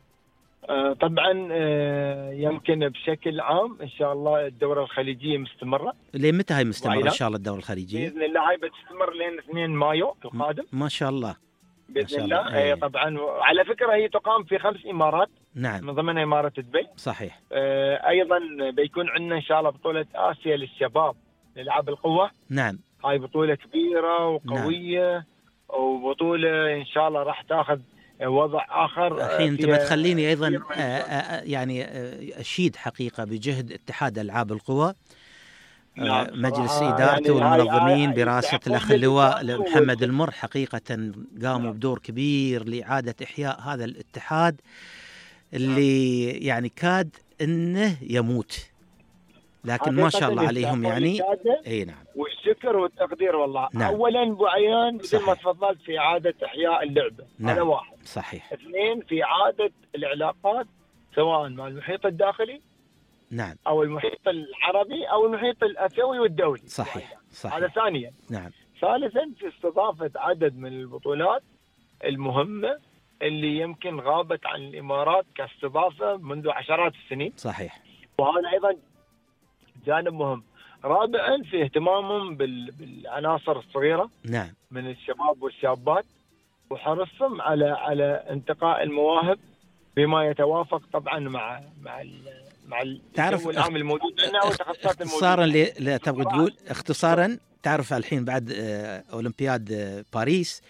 طبعا يمكن بشكل عام إن شاء الله الدورة الخليجية مستمرة. لين متى هاي مستمرة إن شاء الله الدورة الخليجية؟ بإذن الله هاي بتستمر لين اثنين مايو القادم. ما شاء الله. بإذن الله. الله. طبعا على فكرة هي تقام في خمس إمارات. نعم. من ضمنها إمارة دبي. صحيح. أيضا بيكون عندنا إن شاء الله بطولة آسيا للشباب لألعاب القوة. نعم. هاي بطولة كبيرة وقوية. نعم. وبطولة إن شاء الله راح تاخذ وضع آخر. الحين أنت بتخليني أيضا يعني أشيد حقيقة بجهد اتحاد ألعاب القوى، نعم مجلس إدارته يعني والمنظمين برئاسة الأخ اللواء محمد المر، حقيقة قاموا بدور كبير لإعادة إحياء هذا الاتحاد اللي يعني كاد إنه يموت، لكن ما شاء الله عليهم يعني. اي نعم، والشكر والتقدير والله. نعم. اولا ابو عيان مثل ما تفضلت في اعاده احياء اللعبه. نعم. هذا واحد. صحيح. اثنين في اعاده العلاقات سواء مع المحيط الداخلي نعم او المحيط العربي او المحيط الاسيوي والدولي. صحيح صحيح. هذا ثانيا. نعم. ثالثا في استضافه عدد من البطولات المهمه اللي يمكن غابت عن الامارات كاستضافه منذ عشرات السنين. صحيح. وهذا ايضا جانب مهم. رابعا في اهتمامهم بالعناصر الصغيره. نعم. من الشباب والشابات، وحرصهم على على انتقاء المواهب بما يتوافق طبعا مع مع مع تعرف العام الموجود عندنا والتخصصات الموجوده. اختصارا اللي تبغى تقول اختصارا، تعرف الحين بعد اولمبياد باريس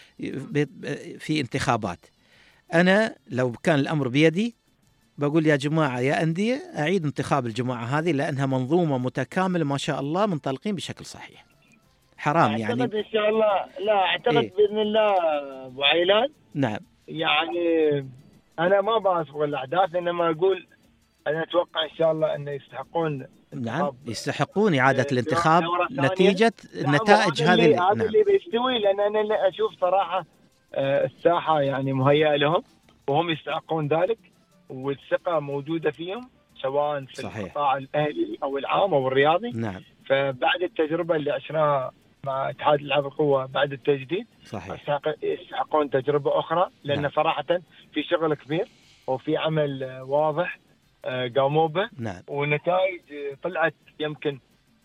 في انتخابات، انا لو كان الامر بيدي بقول يا جماعة يا أندية أعيد انتخاب الجماعة هذه، لأنها منظومة متكاملة ما شاء الله، منطلقين بشكل صحيح. حرام يعني. أعتقد إن شاء الله، لا أعتقد إيه؟ بإذن الله أبو عيلان. نعم. يعني أنا ما بأسبق الأحداث، إنما أقول أنا أتوقع إن شاء الله أنه يستحقون. نعم يستحقون إعادة الانتخاب نتيجة النتائج هذه. نعم. هذا اللي بيستوي، لأن أنا أشوف صراحة الساحة يعني مهيئة لهم وهم يستحقون ذلك، والثقة موجودة فيهم سواء في صحيح. القطاع الأهلي أو العام أو الرياضي. نعم. فبعد التجربة اللي عشناها مع اتحاد ألعاب القوى بعد التجديد، صحيح. يستحقون تجربة أخرى، لأن نعم. صراحة في شغل كبير وفي عمل واضح قاموا به. نعم. ونتائج طلعت يمكن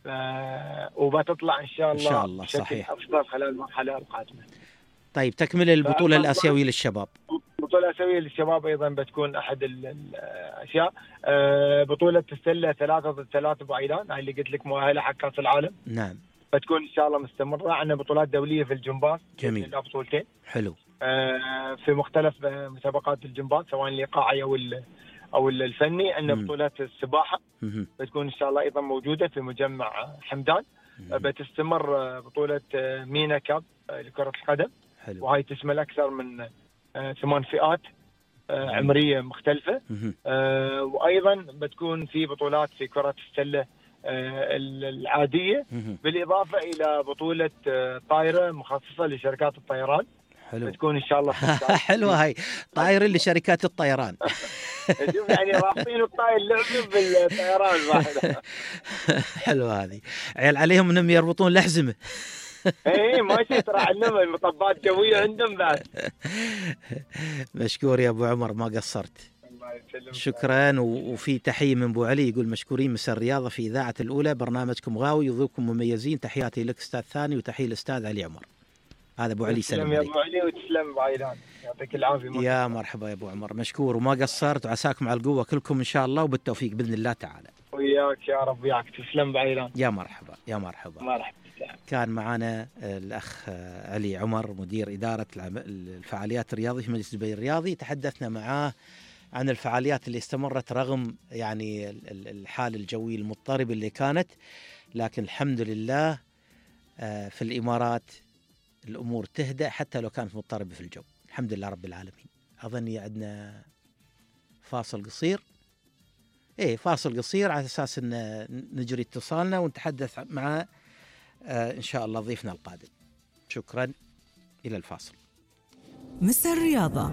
آه وبتطلع إن شاء الله, إن شاء الله. بشكل صحيح. أفضل خلال المرحلة القادمة. طيب تكمل البطولة الآسيوية للشباب. البطولة الآسيوية للشباب أيضا بتكون أحد الأشياء. بطولة السلة ثلاثة ضد ثلاثة أبو عيلان، هاي اللي قلت لك مؤهلة حق كأس العالم. نعم. بتكون إن شاء الله مستمرة. عندنا بطولات دولية في الجمباز. جميل. بطولتين. حلو. في مختلف مسابقات الجمباز سواء الإيقاعي أو أو الفني. عندنا بطولات السباحة مم. بتكون إن شاء الله أيضا موجودة في مجمع حمدان. مم. بتستمر بطولة مينا كاب لكرة القدم. حلو. وهي تشمل أكثر من ثمان فئات عمرية مختلفة. آه وأيضا بتكون في بطولات في كرة السلة آه العادية، بالإضافة إلى بطولة آه طائرة مخصصة لشركات الطيران. حلو. بتكون إن شاء الله حلوة هاي طائرة لشركات الطيران. شوف يعني رابطين الطائر لعبة بالطيران واحدة. حلوة هذه، عيال عليهم انهم يربطون الأحزمة. ايه ماشي، ترى عندهم المطبات جويه عندهم بعد. مشكور يا ابو عمر، ما قصرت. الله يسلمك. شكرا. وفي تحيه من ابو علي يقول مشكورين مساء الرياضه في اذاعه الاولى، برنامجكم غاوي وذوقكم مميزين، تحياتي لك استاذ ثاني وتحيه الاستاذ علي عمر. هذا ابو علي سلام عليك. يا ابو علي وتسلم ابو عيلان، يعطيك العافيه. يا مرحبا يا ابو عمر، مشكور وما قصرت، وعساكم على القوه كلكم ان شاء الله، وبالتوفيق باذن الله تعالى. وياك يا رب، وياك تسلم ابو عيلان. يا مرحبا يا مرحبا. مرحبا. كان معنا الأخ علي عمر مدير إدارة الفعاليات الرياضية في مجلس دبي الرياضي، تحدثنا معاه عن الفعاليات اللي استمرت رغم يعني الحال الجوي المضطرب اللي كانت، لكن الحمد لله في الإمارات الأمور تهدأ حتى لو كانت مضطربة في الجو، الحمد لله رب العالمين. أظني عندنا فاصل قصير، إيه فاصل قصير على أساس أن نجري اتصالنا ونتحدث مع آه إن شاء الله ضيفنا القادم. شكرا، إلى الفاصل. مستر الرياضة.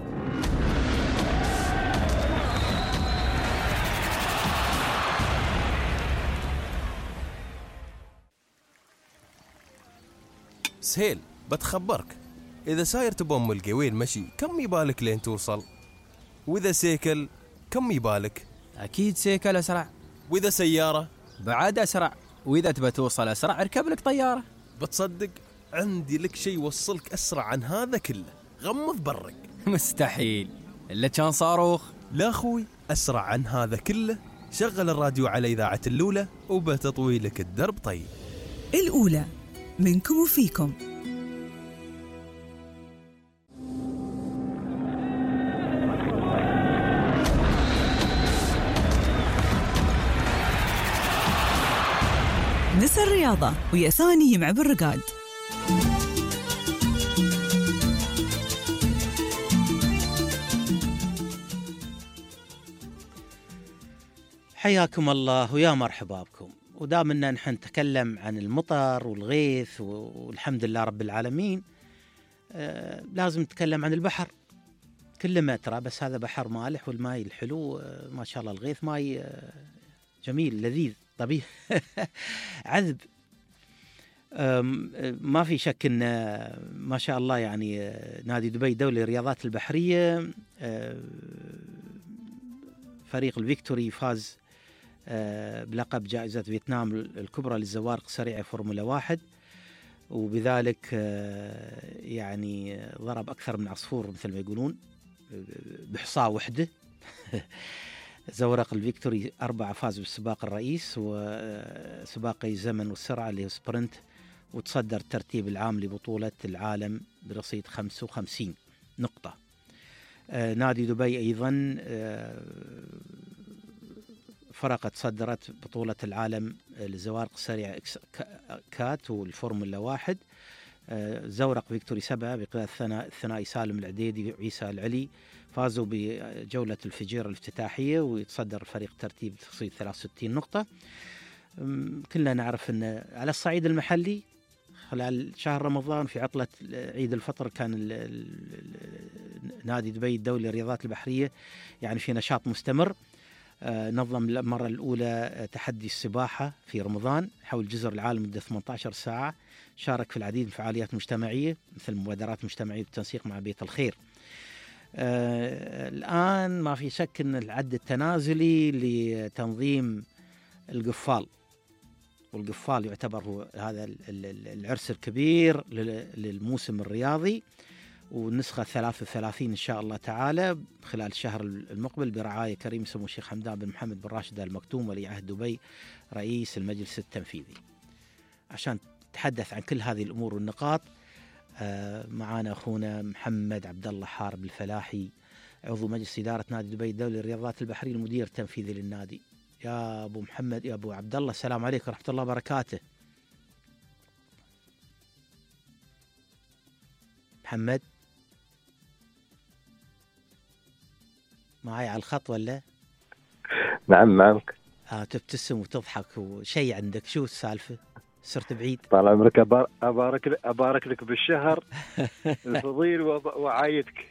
سهيل بتخبرك، إذا ساير تبى أم القويل مشي كم يبالك لين توصل؟ وإذا سيكل كم يبالك؟ أكيد سيكل أسرع. وإذا سيارة بعد أسرع. وإذا تبى توصل أسرع اركب لك طيارة. بتصدق عندي لك شيء يوصلك أسرع عن هذا كله، غمض برك. مستحيل إلا كان صاروخ. لا أخوي، أسرع عن هذا كله، شغل الراديو على إذاعة الأولى وبتطوي لك الدرب. طيب الأولى منكم وفيكم. نسى الرياضة ويا ساني يمع بالرقاد. حياكم الله ويا مرحبا بكم. ودامنا نحن نتكلم عن المطر والغيث والحمد لله رب العالمين، آه لازم نتكلم عن البحر. كل ترى بس هذا بحر مالح والماء الحلو، آه ما شاء الله الغيث ماء آه جميل لذيذ طبيعي عذب. ما في شك ان ما شاء الله يعني نادي دبي دولي للرياضات البحرية، فريق الفيكتوري فاز بلقب جائزة فيتنام الكبرى للزوارق السريعة فورمولا واحد، وبذلك يعني ضرب أكثر من عصفور مثل ما يقولون بحصاة وحدة. زورق الفيكتوري أربعة فاز بالسباق الرئيس وسباقي الزمن والسرعة اللي هو سبرنت، وتصدر الترتيب العام لبطولة العالم برصيد خمسة وخمسين نقطة. آه نادي دبي أيضا آه فرقة صدرت بطولة العالم للزوارق السريعة كات والفورمولا واحد. آه زورق فيكتوري سبعة بقيادة الثنائي سالم العديدي وعيسى العلي فازوا بجولة الفجيرة الافتتاحية، ويتصدر الفريق ترتيب برصيد ثلاثة وستين نقطة. كلنا نعرف أن على الصعيد المحلي خلال شهر رمضان في عطلة عيد الفطر كان نادي دبي الدولي للرياضات البحرية يعني في نشاط مستمر. نظم للمرة الأولى تحدي السباحة في رمضان حول جزر العالم مدة ثمانية عشر ساعة، شارك في العديد من الفعاليات مجتمعية مثل مبادرات مجتمعية بالتنسيق مع بيت الخير. آه الآن ما في شك أن العد التنازلي لتنظيم القفال، والقفال يعتبر هو هذا العرس الكبير للموسم الرياضي، والنسخة ثلاثة وثلاثين إن شاء الله تعالى خلال الشهر المقبل برعاية كريم سمو الشيخ حمدان بن محمد بن راشد آل مكتوم ولي عهد دبي رئيس المجلس التنفيذي. عشان نتحدث عن كل هذه الأمور والنقاط معانا أخونا محمد عبد الله حارب الفلاحي، عضو مجلس إدارة نادي دبي الدولي للرياضات البحرية المدير التنفيذي للنادي. يا أبو محمد يا أبو عبد الله، السلام عليكم ورحمة الله وبركاته. محمد معي على الخط ولا؟ نعم معك. آه تبتسم وتضحك وشيء عندك، شو السالفة؟ صرت بعيد. طال عمرك، أبارك لك أبارك لك بالشهر الفضيل وعايتك.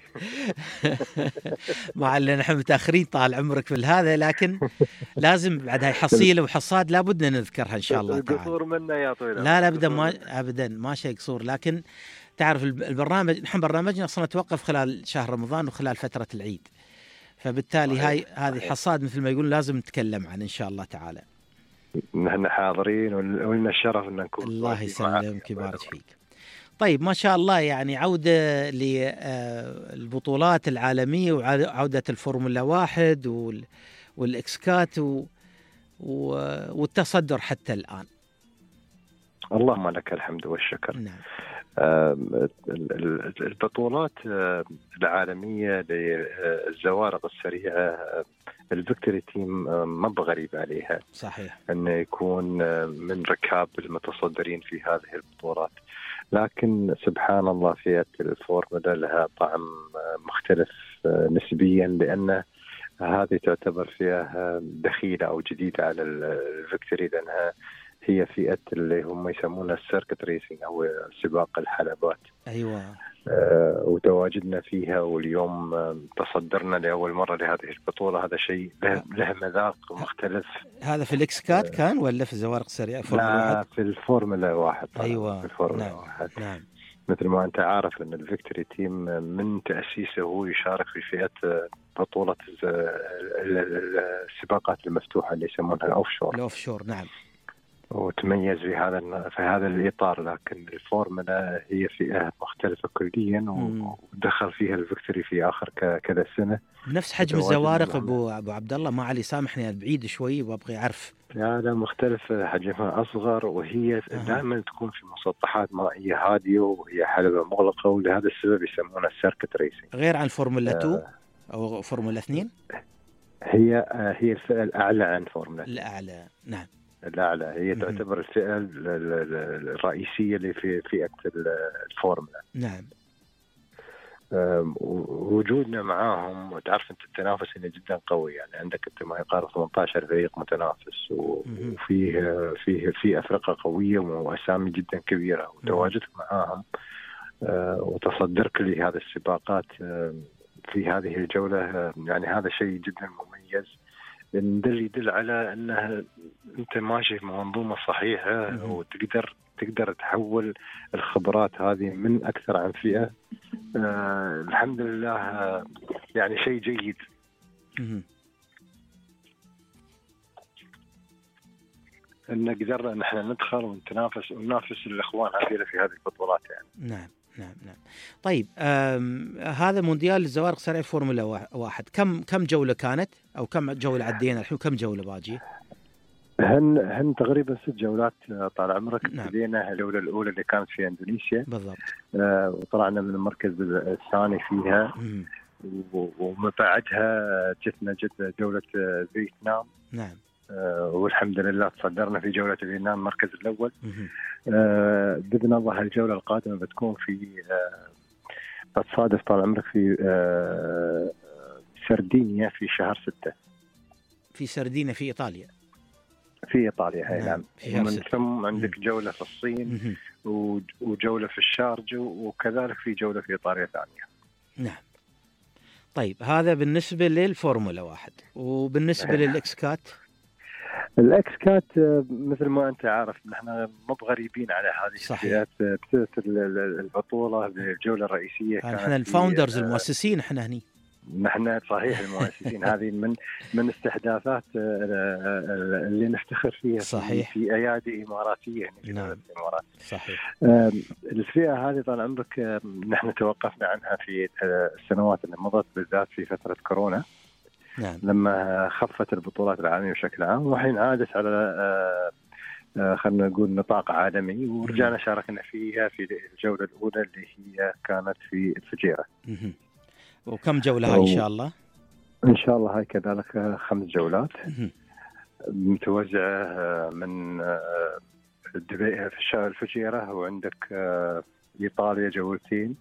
مع اللي نحن متأخرين طال عمرك في هذا، لكن لازم بعد هاي حصيلة وحصاد لابد أن نذكرها إن شاء الله تعالى. قصور منا يا طويل. لا لا أبدا ما أبدا ما شيء قصور، لكن تعرف البرنامج نحن برنامجنا أصلا توقف خلال شهر رمضان وخلال فترة العيد، فبالتالي هاي هذه حصاد مثل ما يقول لازم نتكلم عنه إن شاء الله تعالى. نحن حاضرين ولنا الشرف أن نكون. الله يسلمك ويبارك فيك. طيب ما شاء الله يعني عودة للبطولات العالمية وعودة الفورمولا واحد والإكسكات والتصدر حتى الآن. اللهم لك الحمد والشكر. نعم. البطولات العالمية للزوارق السريعة الفيكتوري تيم ما بغريب عليها. صحيح. أنه يكون من ركاب المتصدرين في هذه البطولات، لكن سبحان الله فئة الفورمولا لها طعم مختلف نسبيا، لأن هذه تعتبر فئة دخيلة أو جديدة على الفيكتوري، لأنها هي فئة اللي هم يسمونها السيركت ريسينج أو سباق الحلبات. أيوة. آه وتواجدنا فيها، واليوم آه تصدرنا لأول مرة لهذه البطولة. هذا شيء له, له مذاق مختلف. هذا في الإكسكات آه كان ولا في الزوارق السريعة؟ لا في الفورمولا واحد. أيوة. في الفورمولا نعم. واحد. نعم. مثل ما أنت عارف أن الفيكتوري تيم من تأسيسه هو يشارك في فئة بطولة السباقات المفتوحة اللي يسمونها الأوفشور. الأوفشور نعم. وتميز في هذا في هذا الإطار، لكن الفورمولا هي فئة مختلفة كليا، ودخل فيها الفيكتوري في آخر كذا سنة. نفس حجم الزوارق أبو أبو عبد الله، ما علي سامحني بعيد شوي وأبغى أعرف. لا لا مختلف، حجمها أصغر، وهي أه. دائما تكون في مسطحات مائية هادية، وهي حلبة مغلقة، ولهذا السبب يسمونها السيركت ريسينج. غير عن فورمولا اثنين أه. أو فورمولا اثنين. هي هي الفئة الأعلى عن فورمولا. الأعلى نعم. الأعلى، هي تعتبر الفئة الرئيسية اللي في فئة الفورمولا. نعم. وجودنا معاهم، وتعرف أنت التنافس هنا جدا قوي، يعني عندك أنت ما يقارب ثمانية عشر فريق متنافس، وفيه فيه في أفرقة قوية وأسامي جدا كبيرة، وتواجدك معاهم وتصدرك لهذه السباقات في هذه الجولة، يعني هذا شيء جدا مميز، لأن ده اللي يدل على أنه أنت ماشي في منظومة صحيحة، وتقدر تقدر تحول الخبرات هذه من أكثر عن فئة. آه الحمد لله، آه يعني شيء جيد. أن قدرنا أن احنا ندخل ونتنافس وننافس الإخوان هذه في هذه البطولات يعني. نعم نعم نعم. طيب هذا مونديال الزوارق سريع فورمولا واحد، كم كم جولة كانت أو كم جولة عدينا الحين وكم جولة باجي؟ هن هن تقريبا ست جولات طال عمرك. نعم. بدينا الجولة الأولى اللي كانت في إندونيسيا بالضبط، آه وطلعنا من المركز الثاني فيها، ومن بعدها جتنا جت جولة فيتنام. نعم. آه والحمد لله تصدرنا في جولة فيتنام المركز الأول. آه بإذن الله الجولة القادمة بتكون في آه بتصادف طال عمرك في آه سردينيا في شهر ستة. في سردينيا في إيطاليا. في إيطاليا. هاي نعم. ومن ثم عندك مم. جولة في الصين وجولة في الشارجة، وكذلك في جولة في إيطاليا ثانية. نعم. طيب هذا بالنسبة للفورمولا واحد، وبالنسبة للإكسكات؟ الإكسكات مثل ما أنت عارف نحن مو بغريبين على هذه الفئات بسبب البطولة بالجولة الرئيسية. نحن الفاوندرز المؤسسين احنا هني. نحن صحيح المؤسسين. هذه من من استحداثات اللي نفتخر فيها. صحيح. في ايادي اماراتيه. نعم. الامارات. صحيح. الفئه هذه طال عمرك نحن توقفنا عنها في السنوات اللي مضت، بالذات في فتره كورونا. نعم. لما خفت البطولات العالميه بشكل عام، وحين عادت على خلينا نقول نطاق عالمي، ورجعنا شاركنا فيها في الجوله الاولى اللي هي كانت في الفجيره. وكم جولة هاي إن شاء الله؟ إن شاء الله هاي كذلك خمس جولات متوزعة من دبي في الفجيرة، وعندك إيطاليا جولتين،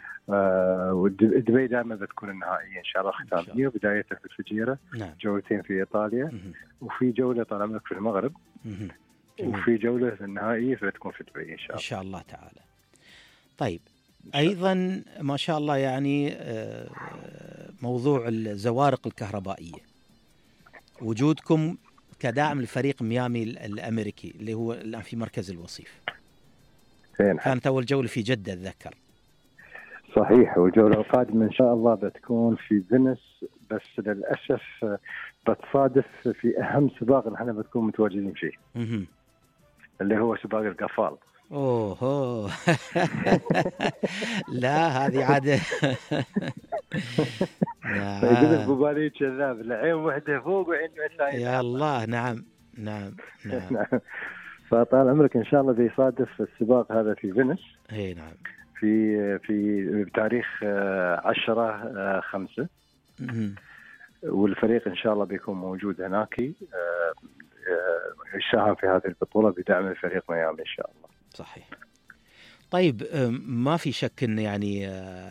ودبي دائما بتكون النهائية إن شاء الله ختامية، وبداية في الفجيرة. نعم. جولتين في إيطاليا، وفي جولة طال عمرك في المغرب، وفي جولة في النهائية بتكون في دبي إن شاء الله. إن شاء الله تعالى. طيب أيضا ما شاء الله يعني موضوع الزوارق الكهربائية، وجودكم كداعم لفريق ميامي الأمريكي اللي هو الآن في مركز الوصيف. كانت أول جولة في جدة أتذكر. صحيح. والجولة القادمة إن شاء الله بتكون في فينيس، بس للأسف بتصادف في أهم سباق نحن بتكون متواجدين فيه اللي هو سباق القفال. اوه هو. لا هذه عادة. يقولك ببالي كذاب، العين واحدة فوق وعين واحدة. يا الله. نعم نعم نعم. فطال عمرك إن شاء الله بيصادف السباق هذا في فينيس. اي نعم. في في بتاريخ عشرة خمسة، والفريق إن شاء الله بيكون موجود هناك يساهم في هذه البطولة بدعم الفريق ميامي إن شاء الله. صحيح. طيب ما في شك ان يعني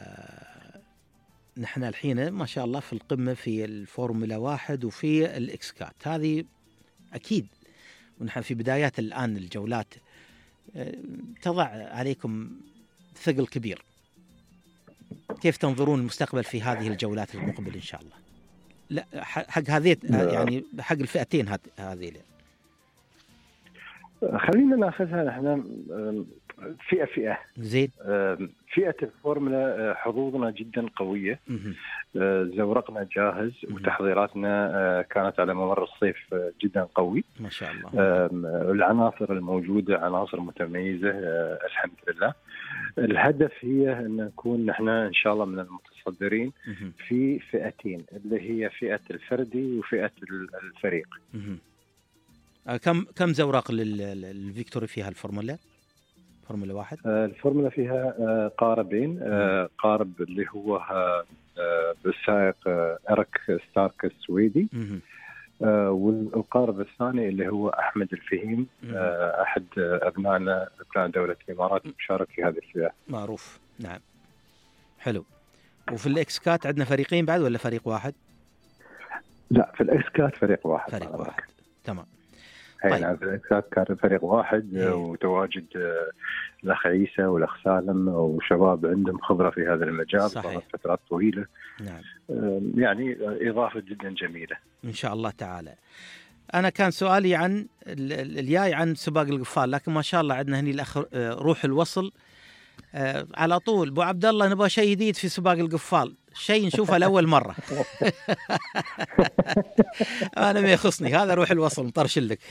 نحن الحين ما شاء الله في القمة في الفورمولا واحد وفي الإكسكات، هذه أكيد، ونحن في بدايات الآن الجولات تضع عليكم ثقل كبير. كيف تنظرون المستقبل في هذه الجولات المقبل إن شاء الله؟ لا حق هذه يعني حق الفئتين هذه. خلينا ناخذها نحن فئة فئة. زين. فئة الفورمولا حظوظنا جدا قوية. زورقنا جاهز، وتحضيراتنا كانت على ممر الصيف جدا قوي ما شاء الله. العناصر الموجودة عناصر متميزة الحمد لله. الهدف هي أن نكون نحن إن شاء الله من المتصدرين في فئتين، اللي هي فئة الفردي وفئة الفريق. كم كم زورق للفيكتوري فيها الفورمولا؟ فورمولا واحد. الفورمولا فيها قاربين، قارب اللي هو بالسائق إريك ستارك السويدي، آه والقارب الثاني اللي هو أحمد الفهيم، آه أحد أبنائنا أبناء دولة الإمارات مشارك في هذه السباق. معروف. نعم حلو. وفي الإكسكات عندنا فريقين بعد ولا فريق واحد؟ لا في الإكسكات فريق واحد. فريق واحد تمام. طيب. نعم في الإكسكات كان فريق واحد. هي. وتواجد الأخ عيسى والأخ سالم وشباب عندهم خبرة في هذا المجال صار فترات طويلة. نعم. يعني إضافة جدا جميلة إن شاء الله تعالى. أنا كان سؤالي عن الجاي عن سباق القفال، لكن ما شاء الله عندنا هني الأخ روح الوصل آه على طول. ابو عبد الله نبغى شيء جديد في سباق القفال، شيء نشوفه لاول مره. انا ما يخصني، هذا روح الوصل مطرشل لك.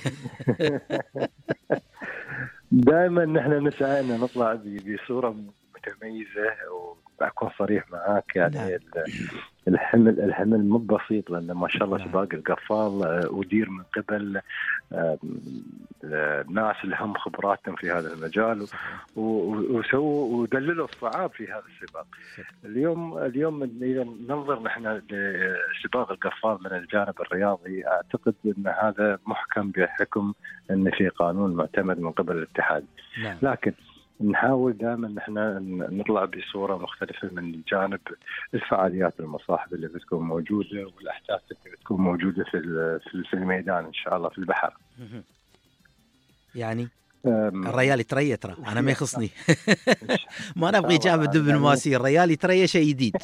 دائما نحن نسعى ان نطلع بصوره متميزه، وبكون صريح معاك يعني. نعم. الحمل الحمل مو بسيط، لان ما شاء الله. نعم. سباق القفال ادير من قبل الناس اللي هم خبراتهم في هذا المجال، وسووا ودللوا الصعاب في هذا السباق. اليوم اليوم اذا ننظر نحن لسباق القفال من الجانب الرياضي، اعتقد ان هذا محكم بحكم ان في قانون معتمد من قبل الاتحاد. نعم. لكن نحاول دائما نحن نطلع بصوره مختلفه من جانب الفعاليات المصاحبه اللي بتكون موجوده والاحداث اللي بتكون موجوده في في الميدان ان شاء الله في البحر. يعني الريال يتريى، ترى انا ما يخصني. ما نبغي جامد دبلوماسي، الريال يتريى شيء جديد.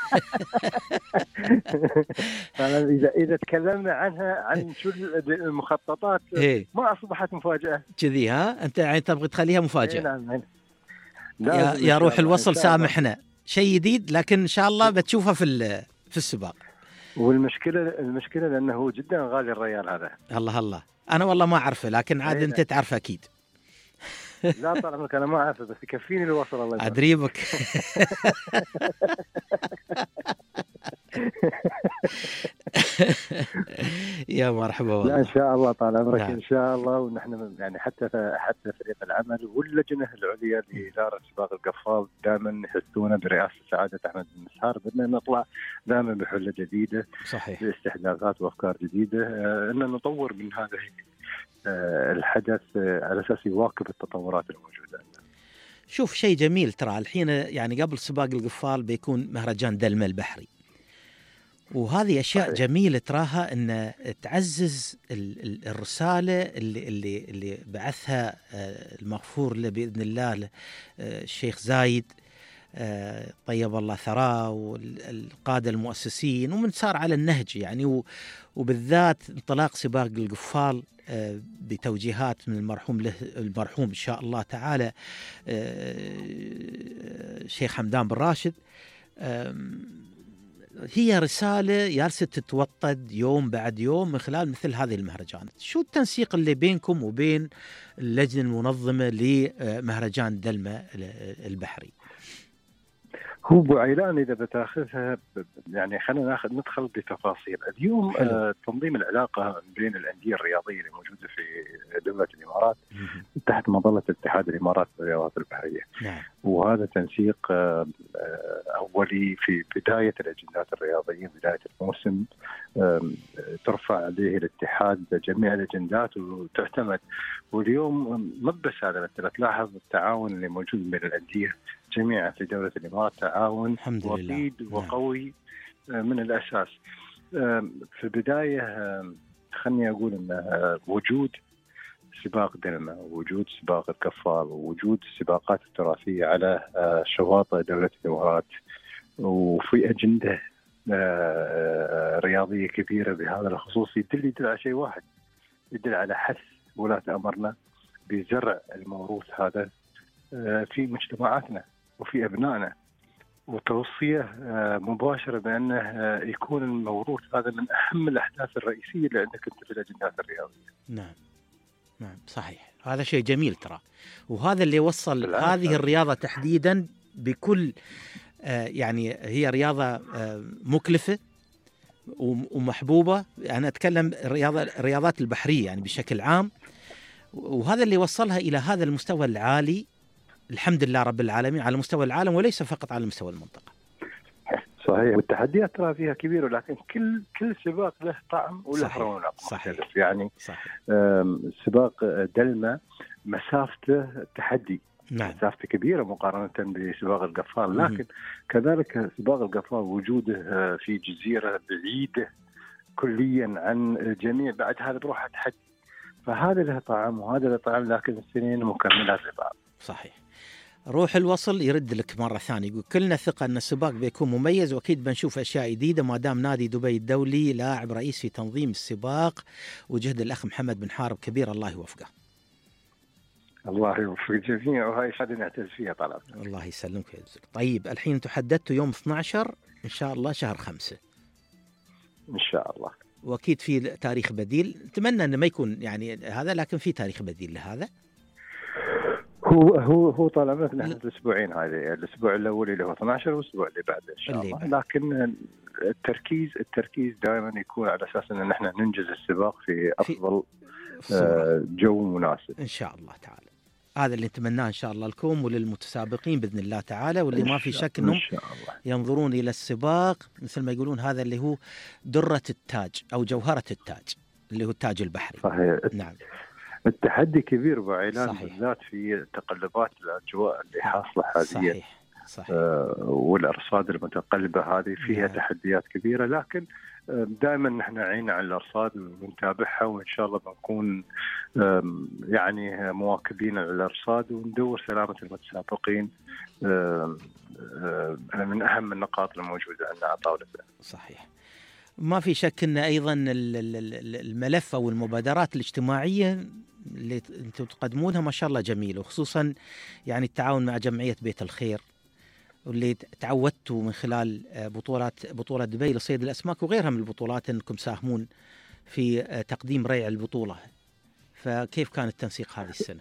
اذا اذا تكلمنا عنها عن شو المخططات ما اصبحت مفاجاه كذي. ها انت يعني تبغي تخليها مفاجاه؟ نعم. يا, يا روح الوصل سامحنا، شيء جديد لكن ان شاء الله بتشوفه في في السباق. والمشكله المشكله لانه هو جدا غالي الريال هذا. الله الله، انا والله ما اعرفه، لكن عاد انت تعرفه اكيد. لا طال عمرك انا ما اعرفه، بس يكفيني الوصل. الله يبارك. ادريبك. يا مرحبا والله. لا ان شاء الله طال عمرك. نعم. ان شاء الله. ونحن يعني حتى حتى فريق العمل واللجنه العليا لاداره سباق القفال دائما يحسون برئاسه سعاده احمد بن مسهار بدنا نطلع دائما بحله جديده. صحيح. باستحداثات وافكار جديده، ان نطور من هذا الحدث على اساس يواكب التطورات الموجوده. شوف شيء جميل ترى الحين، يعني قبل سباق القفال بيكون مهرجان دلمة البحري، وهذه أشياء صحيح. جميلة تراها أن تعزز الرسالة اللي, اللي, اللي بعثها المغفور له بإذن الله الشيخ زايد طيب الله ثراه والقادة المؤسسين، ومن سار على النهج يعني، وبالذات انطلاق سباق القفال بتوجيهات من المرحوم له المرحوم إن شاء الله تعالى الشيخ حمدان بن راشد. هي رسالة جالسة تتوطد يوم بعد يوم من خلال مثل هذه المهرجانات. شو التنسيق اللي بينكم وبين اللجنة المنظمة لمهرجان دلمة البحري؟ هو ابو عيلان اذا بتاخذها يعني خلينا ناخذ ندخل بتفاصيل اليوم. آه تنظيم العلاقه بين الانديه الرياضيه اللي موجوده في دوله الامارات تحت مظله اتحاد الامارات للرياضات البحريه. نعم. وهذا تنسيق آه اولي في بدايه الاجندات الرياضيه، بدايه الموسم آه ترفع عليه الاتحاد جميع الاجندات وتعتمد. واليوم مو بس هذا، انت تلاحظ التعاون اللي موجود بين الانديه جميعا في دولة الإمارات تعاون وطيد وقوي من الأساس. في البداية خلني أقول أن وجود سباق دلمة، وجود سباق القفال، ووجود السباقات التراثية على شواطئ دولة الإمارات، وفي أجندة رياضية كبيرة بهذا الخصوص، يدل يدل على شيء واحد، يدل على حث ولاة أمرنا بزرع الموروث هذا في مجتمعاتنا وفي أبنائنا، وتوصية مباشرة بأنه يكون الموروث هذا من أهم الأحداث الرئيسية اللي عندك أنت في الأجندات الرياضية. نعم نعم صحيح، هذا شيء جميل ترى، وهذا اللي وصل هذه الرياضة تحديدا بكل آه يعني هي رياضة آه مكلفة ومحبوبة. أنا أتكلم الرياضة الرياضات البحرية يعني بشكل عام، وهذا اللي وصلها إلى هذا المستوى العالي الحمد لله رب العالمين على مستوى العالم وليس فقط على مستوى المنطقة. صحيح، والتحديات ترى فيها كبيرة، لكن كل كل سباق له طعم وله صحيح. رونق صحيح. مختلف. يعني صحيح. سباق دلمة مسافته تحدي، نعم. مسافته كبيرة مقارنة بسباق القفال، لكن م- كذلك سباق القفال وجوده في جزيرة بعيدة كليا عن الجميع، بعد هذا بروحه تحدي، فهذا له طعم وهذا له طعم، لكن السنين مكملات لبعض. صحيح. روح الوصل يرد لك مرة ثانية، يقول كلنا ثقة أن السباق بيكون مميز، وأكيد بنشوف أشياء جديدة ما دام نادي دبي الدولي لاعب رئيس في تنظيم السباق، وجهد الأخ محمد بن حارب كبير، الله يوفقه. الله يوفق الجميع، وهاي شهادة نعتز فيها طبعا. الله يسلمك يا زلمة. طيب الحين تحددتوا يوم اثنا عشر إن شاء الله شهر خمسة إن شاء الله، وأكيد في تاريخ بديل، نتمنى أنه ما يكون يعني هذا، لكن في تاريخ بديل لهذا. هو هو هو طالما نحن الاسبوعين هذه، الاسبوع الاول اللي هو اثنا عشر والاسبوع اللي بعده ان شاء الله، بعد. لكن التركيز التركيز دائما يكون على اساس ان نحن ننجز السباق في افضل في جو مناسب ان شاء الله تعالى. هذا اللي نتمناه ان شاء الله لكم وللمتسابقين باذن الله تعالى، واللي ما في شك انهم ينظرون الى السباق مثل ما يقولون هذا اللي هو درة التاج او جوهرة التاج اللي هو التاج البحري. صحيح. نعم. التحدي كبير بعيلان، بالذات في تقلبات الاجواء اللي حاصله حاليا. صحيح. صحيح. آه والارصاد المتقلبه هذه فيها نعم. تحديات كبيره، لكن آه دائما نحن عينا على الارصاد ونتابعها، وان شاء الله بنكون آه يعني مواكبين على الارصاد وندور سلامه المتسابقين. آه آه من اهم النقاط الموجوده عندنا على طاولتنا. صحيح. ما في شك ان ايضا الملف او المبادرات الاجتماعيه اللي انتم تقدمونها ما شاء الله جميله، وخصوصا يعني التعاون مع جمعيه بيت الخير، واللي تعودتوا من خلال بطولات بطوله دبي لصيد الاسماك وغيرها من البطولات انكم تساهمون في تقديم ريع البطوله. فكيف كان التنسيق هذه السنه؟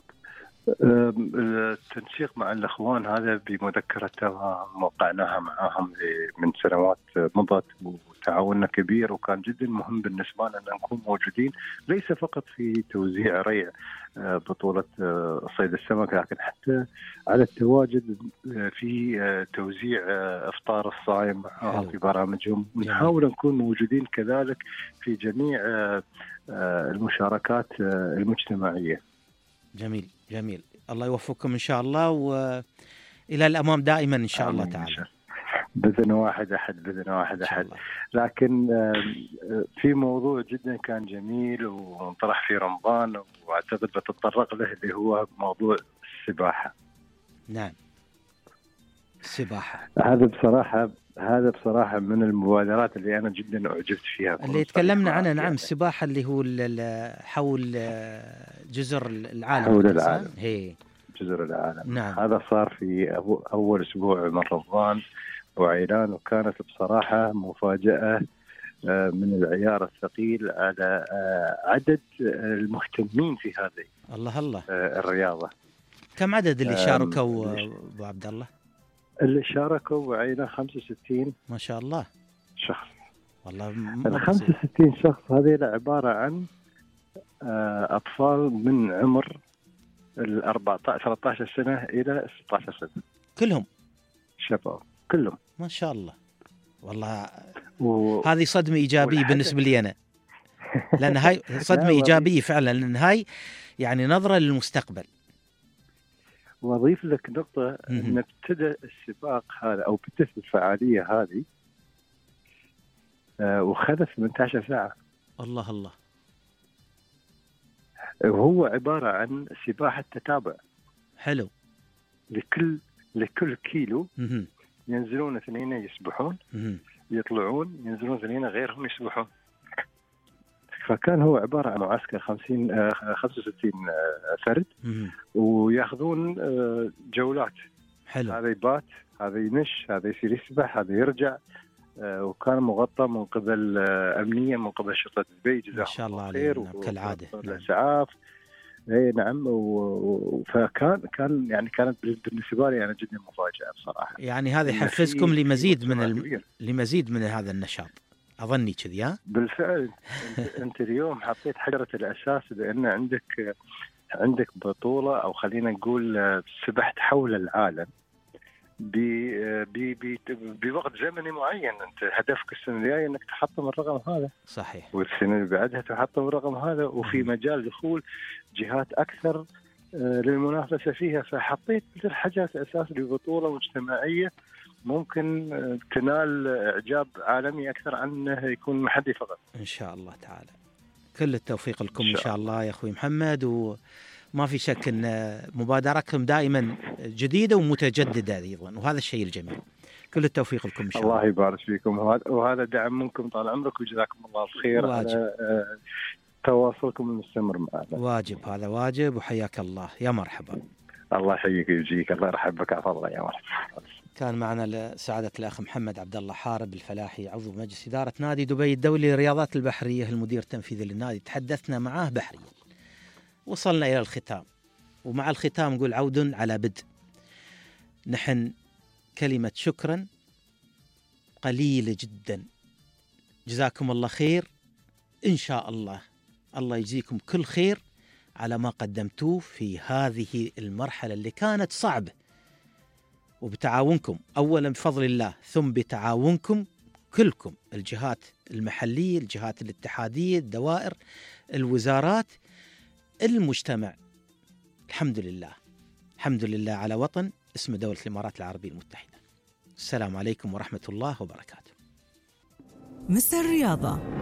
التنسيق مع الأخوان هذا بمذكرة وقعناها معهم من سنوات مضت، وتعاوننا كبير، وكان جدا مهم بالنسبة لنا أن نكون موجودين ليس فقط في توزيع ريع بطولة صيد السمك، لكن حتى على التواجد في توزيع إفطار الصائم معهم في برامجهم، ونحاول نكون موجودين كذلك في جميع المشاركات المجتمعية. جميل جميل، الله يوفقكم إن شاء الله، وإلى الأمام دائما إن شاء الله تعالى. بإذن واحد أحد بإذن واحد أحد. لكن في موضوع جدا كان جميل ونطرح في رمضان وأعتقد بتطرق له، اللي هو موضوع السباحة. نعم، السباحة هذا بصراحة هذا بصراحة من المبادرات اللي أنا جدا أعجبت فيها، اللي تكلمنا عنها. نعم، السباحة اللي هو حول جزر العالم، حول العالم، هي جزر العالم. نعم. هذا صار في أول أسبوع من رمضان وعيلان، وكانت بصراحة مفاجأة من العيار الثقيل على عدد المهتمين في هذه الله الله الرياضة. كم عدد اللي شاركوا أبو عبد الله؟ اللي شاركوا وعينا خمسة وستين ما شاء الله شخص. والله ال خمسة وستين شخص هذه عبارة عن أطفال من عمر ال أربعة عشر ثلاثة عشر سنة إلى ستة عشر سنة، كلهم شباب كلهم ما شاء الله. والله و... هذه صدمة إيجابية بالنسبة لي أنا، لأن هاي صدمة إيجابية فعلا، لأن هاي يعني نظرة للمستقبل. واضيف لك نقطة، ان ابتدى السباق هذا او بدت الفعالية هذه آه وخذ ثمانية عشر ساعة. الله الله. وهو عبارة عن سباحة تتابع. حلو. لكل لكل كيلو م-م. ينزلون اثنين يسبحون، م-م. يطلعون ينزلون اثنين غيرهم يسبحون. فكان هو عبارة عن معسكر خمسين خمسة وستين فرد، م-م. ويأخذون جولات. حلو. هذا يبات، هذا ينش، هذا يصير يسبح، هذا يرجع. وكان مغطى من قبل أمنية، من قبل شرطة دبي، جزاهم الله خير، كالعادة. الإسعاف. اي نعم. فكان كان يعني كانت بالنسبة لي أنا جدا مفاجأة بصراحة. يعني هذا يحفزكم لمزيد من الم... لمزيد من هذا النشاط، أظني كذي. ها بالفعل. انت, انت اليوم حطيت حجرة الأساس، لأن عندك عندك بطولة، أو خلينا نقول سبحت حول العالم بوقت زمني معين. أنت هدفك السنة الجاية أنك تحطم الرقم هذا، صحيح، والسنة اللي بعدها تحطم الرقم هذا، وفي مجال دخول جهات أكثر للمنافسة فيها. فحطيت الحاجات أساس لبطولة مجتمعية ممكن تنال إعجاب عالمي أكثر عن أنه يكون محلي فقط. إن شاء الله تعالى كل التوفيق لكم إن شاء الله يا أخوي محمد، وما في شك أن مبادراتكم دائما جديدة ومتجددة أيضا، وهذا الشيء الجميل. كل التوفيق لكم إن شاء الله. الله يبارك فيكم، وهذا دعم منكم طال عمرك، وجزاكم الله خير على تواصلكم المستمر معنا. واجب، هذا واجب، وحياك الله يا مرحبا. الله يحييك ويجيك، الله يرحبك على الله يا مرحبا. كان معنا سعادة الأخ محمد عبد الله حارب الفلاحي، عضو مجلس إدارة نادي دبي الدولي للرياضات البحرية، المدير التنفيذي للنادي. تحدثنا معاه بحريا، وصلنا إلى الختام، ومع الختام نقول عود على بدء. نحن كلمة شكرا قليلة جدا، جزاكم الله خير، إن شاء الله الله يجزيكم كل خير على ما قدمتوه في هذه المرحلة اللي كانت صعبة، وبتعاونكم أولا بفضل الله، ثم بتعاونكم كلكم، الجهات المحلية، الجهات الاتحادية، الدوائر، الوزارات، المجتمع. الحمد لله، الحمد لله على وطن اسمه دولة الإمارات العربية المتحدة. السلام عليكم ورحمة الله وبركاته. مستر الرياضة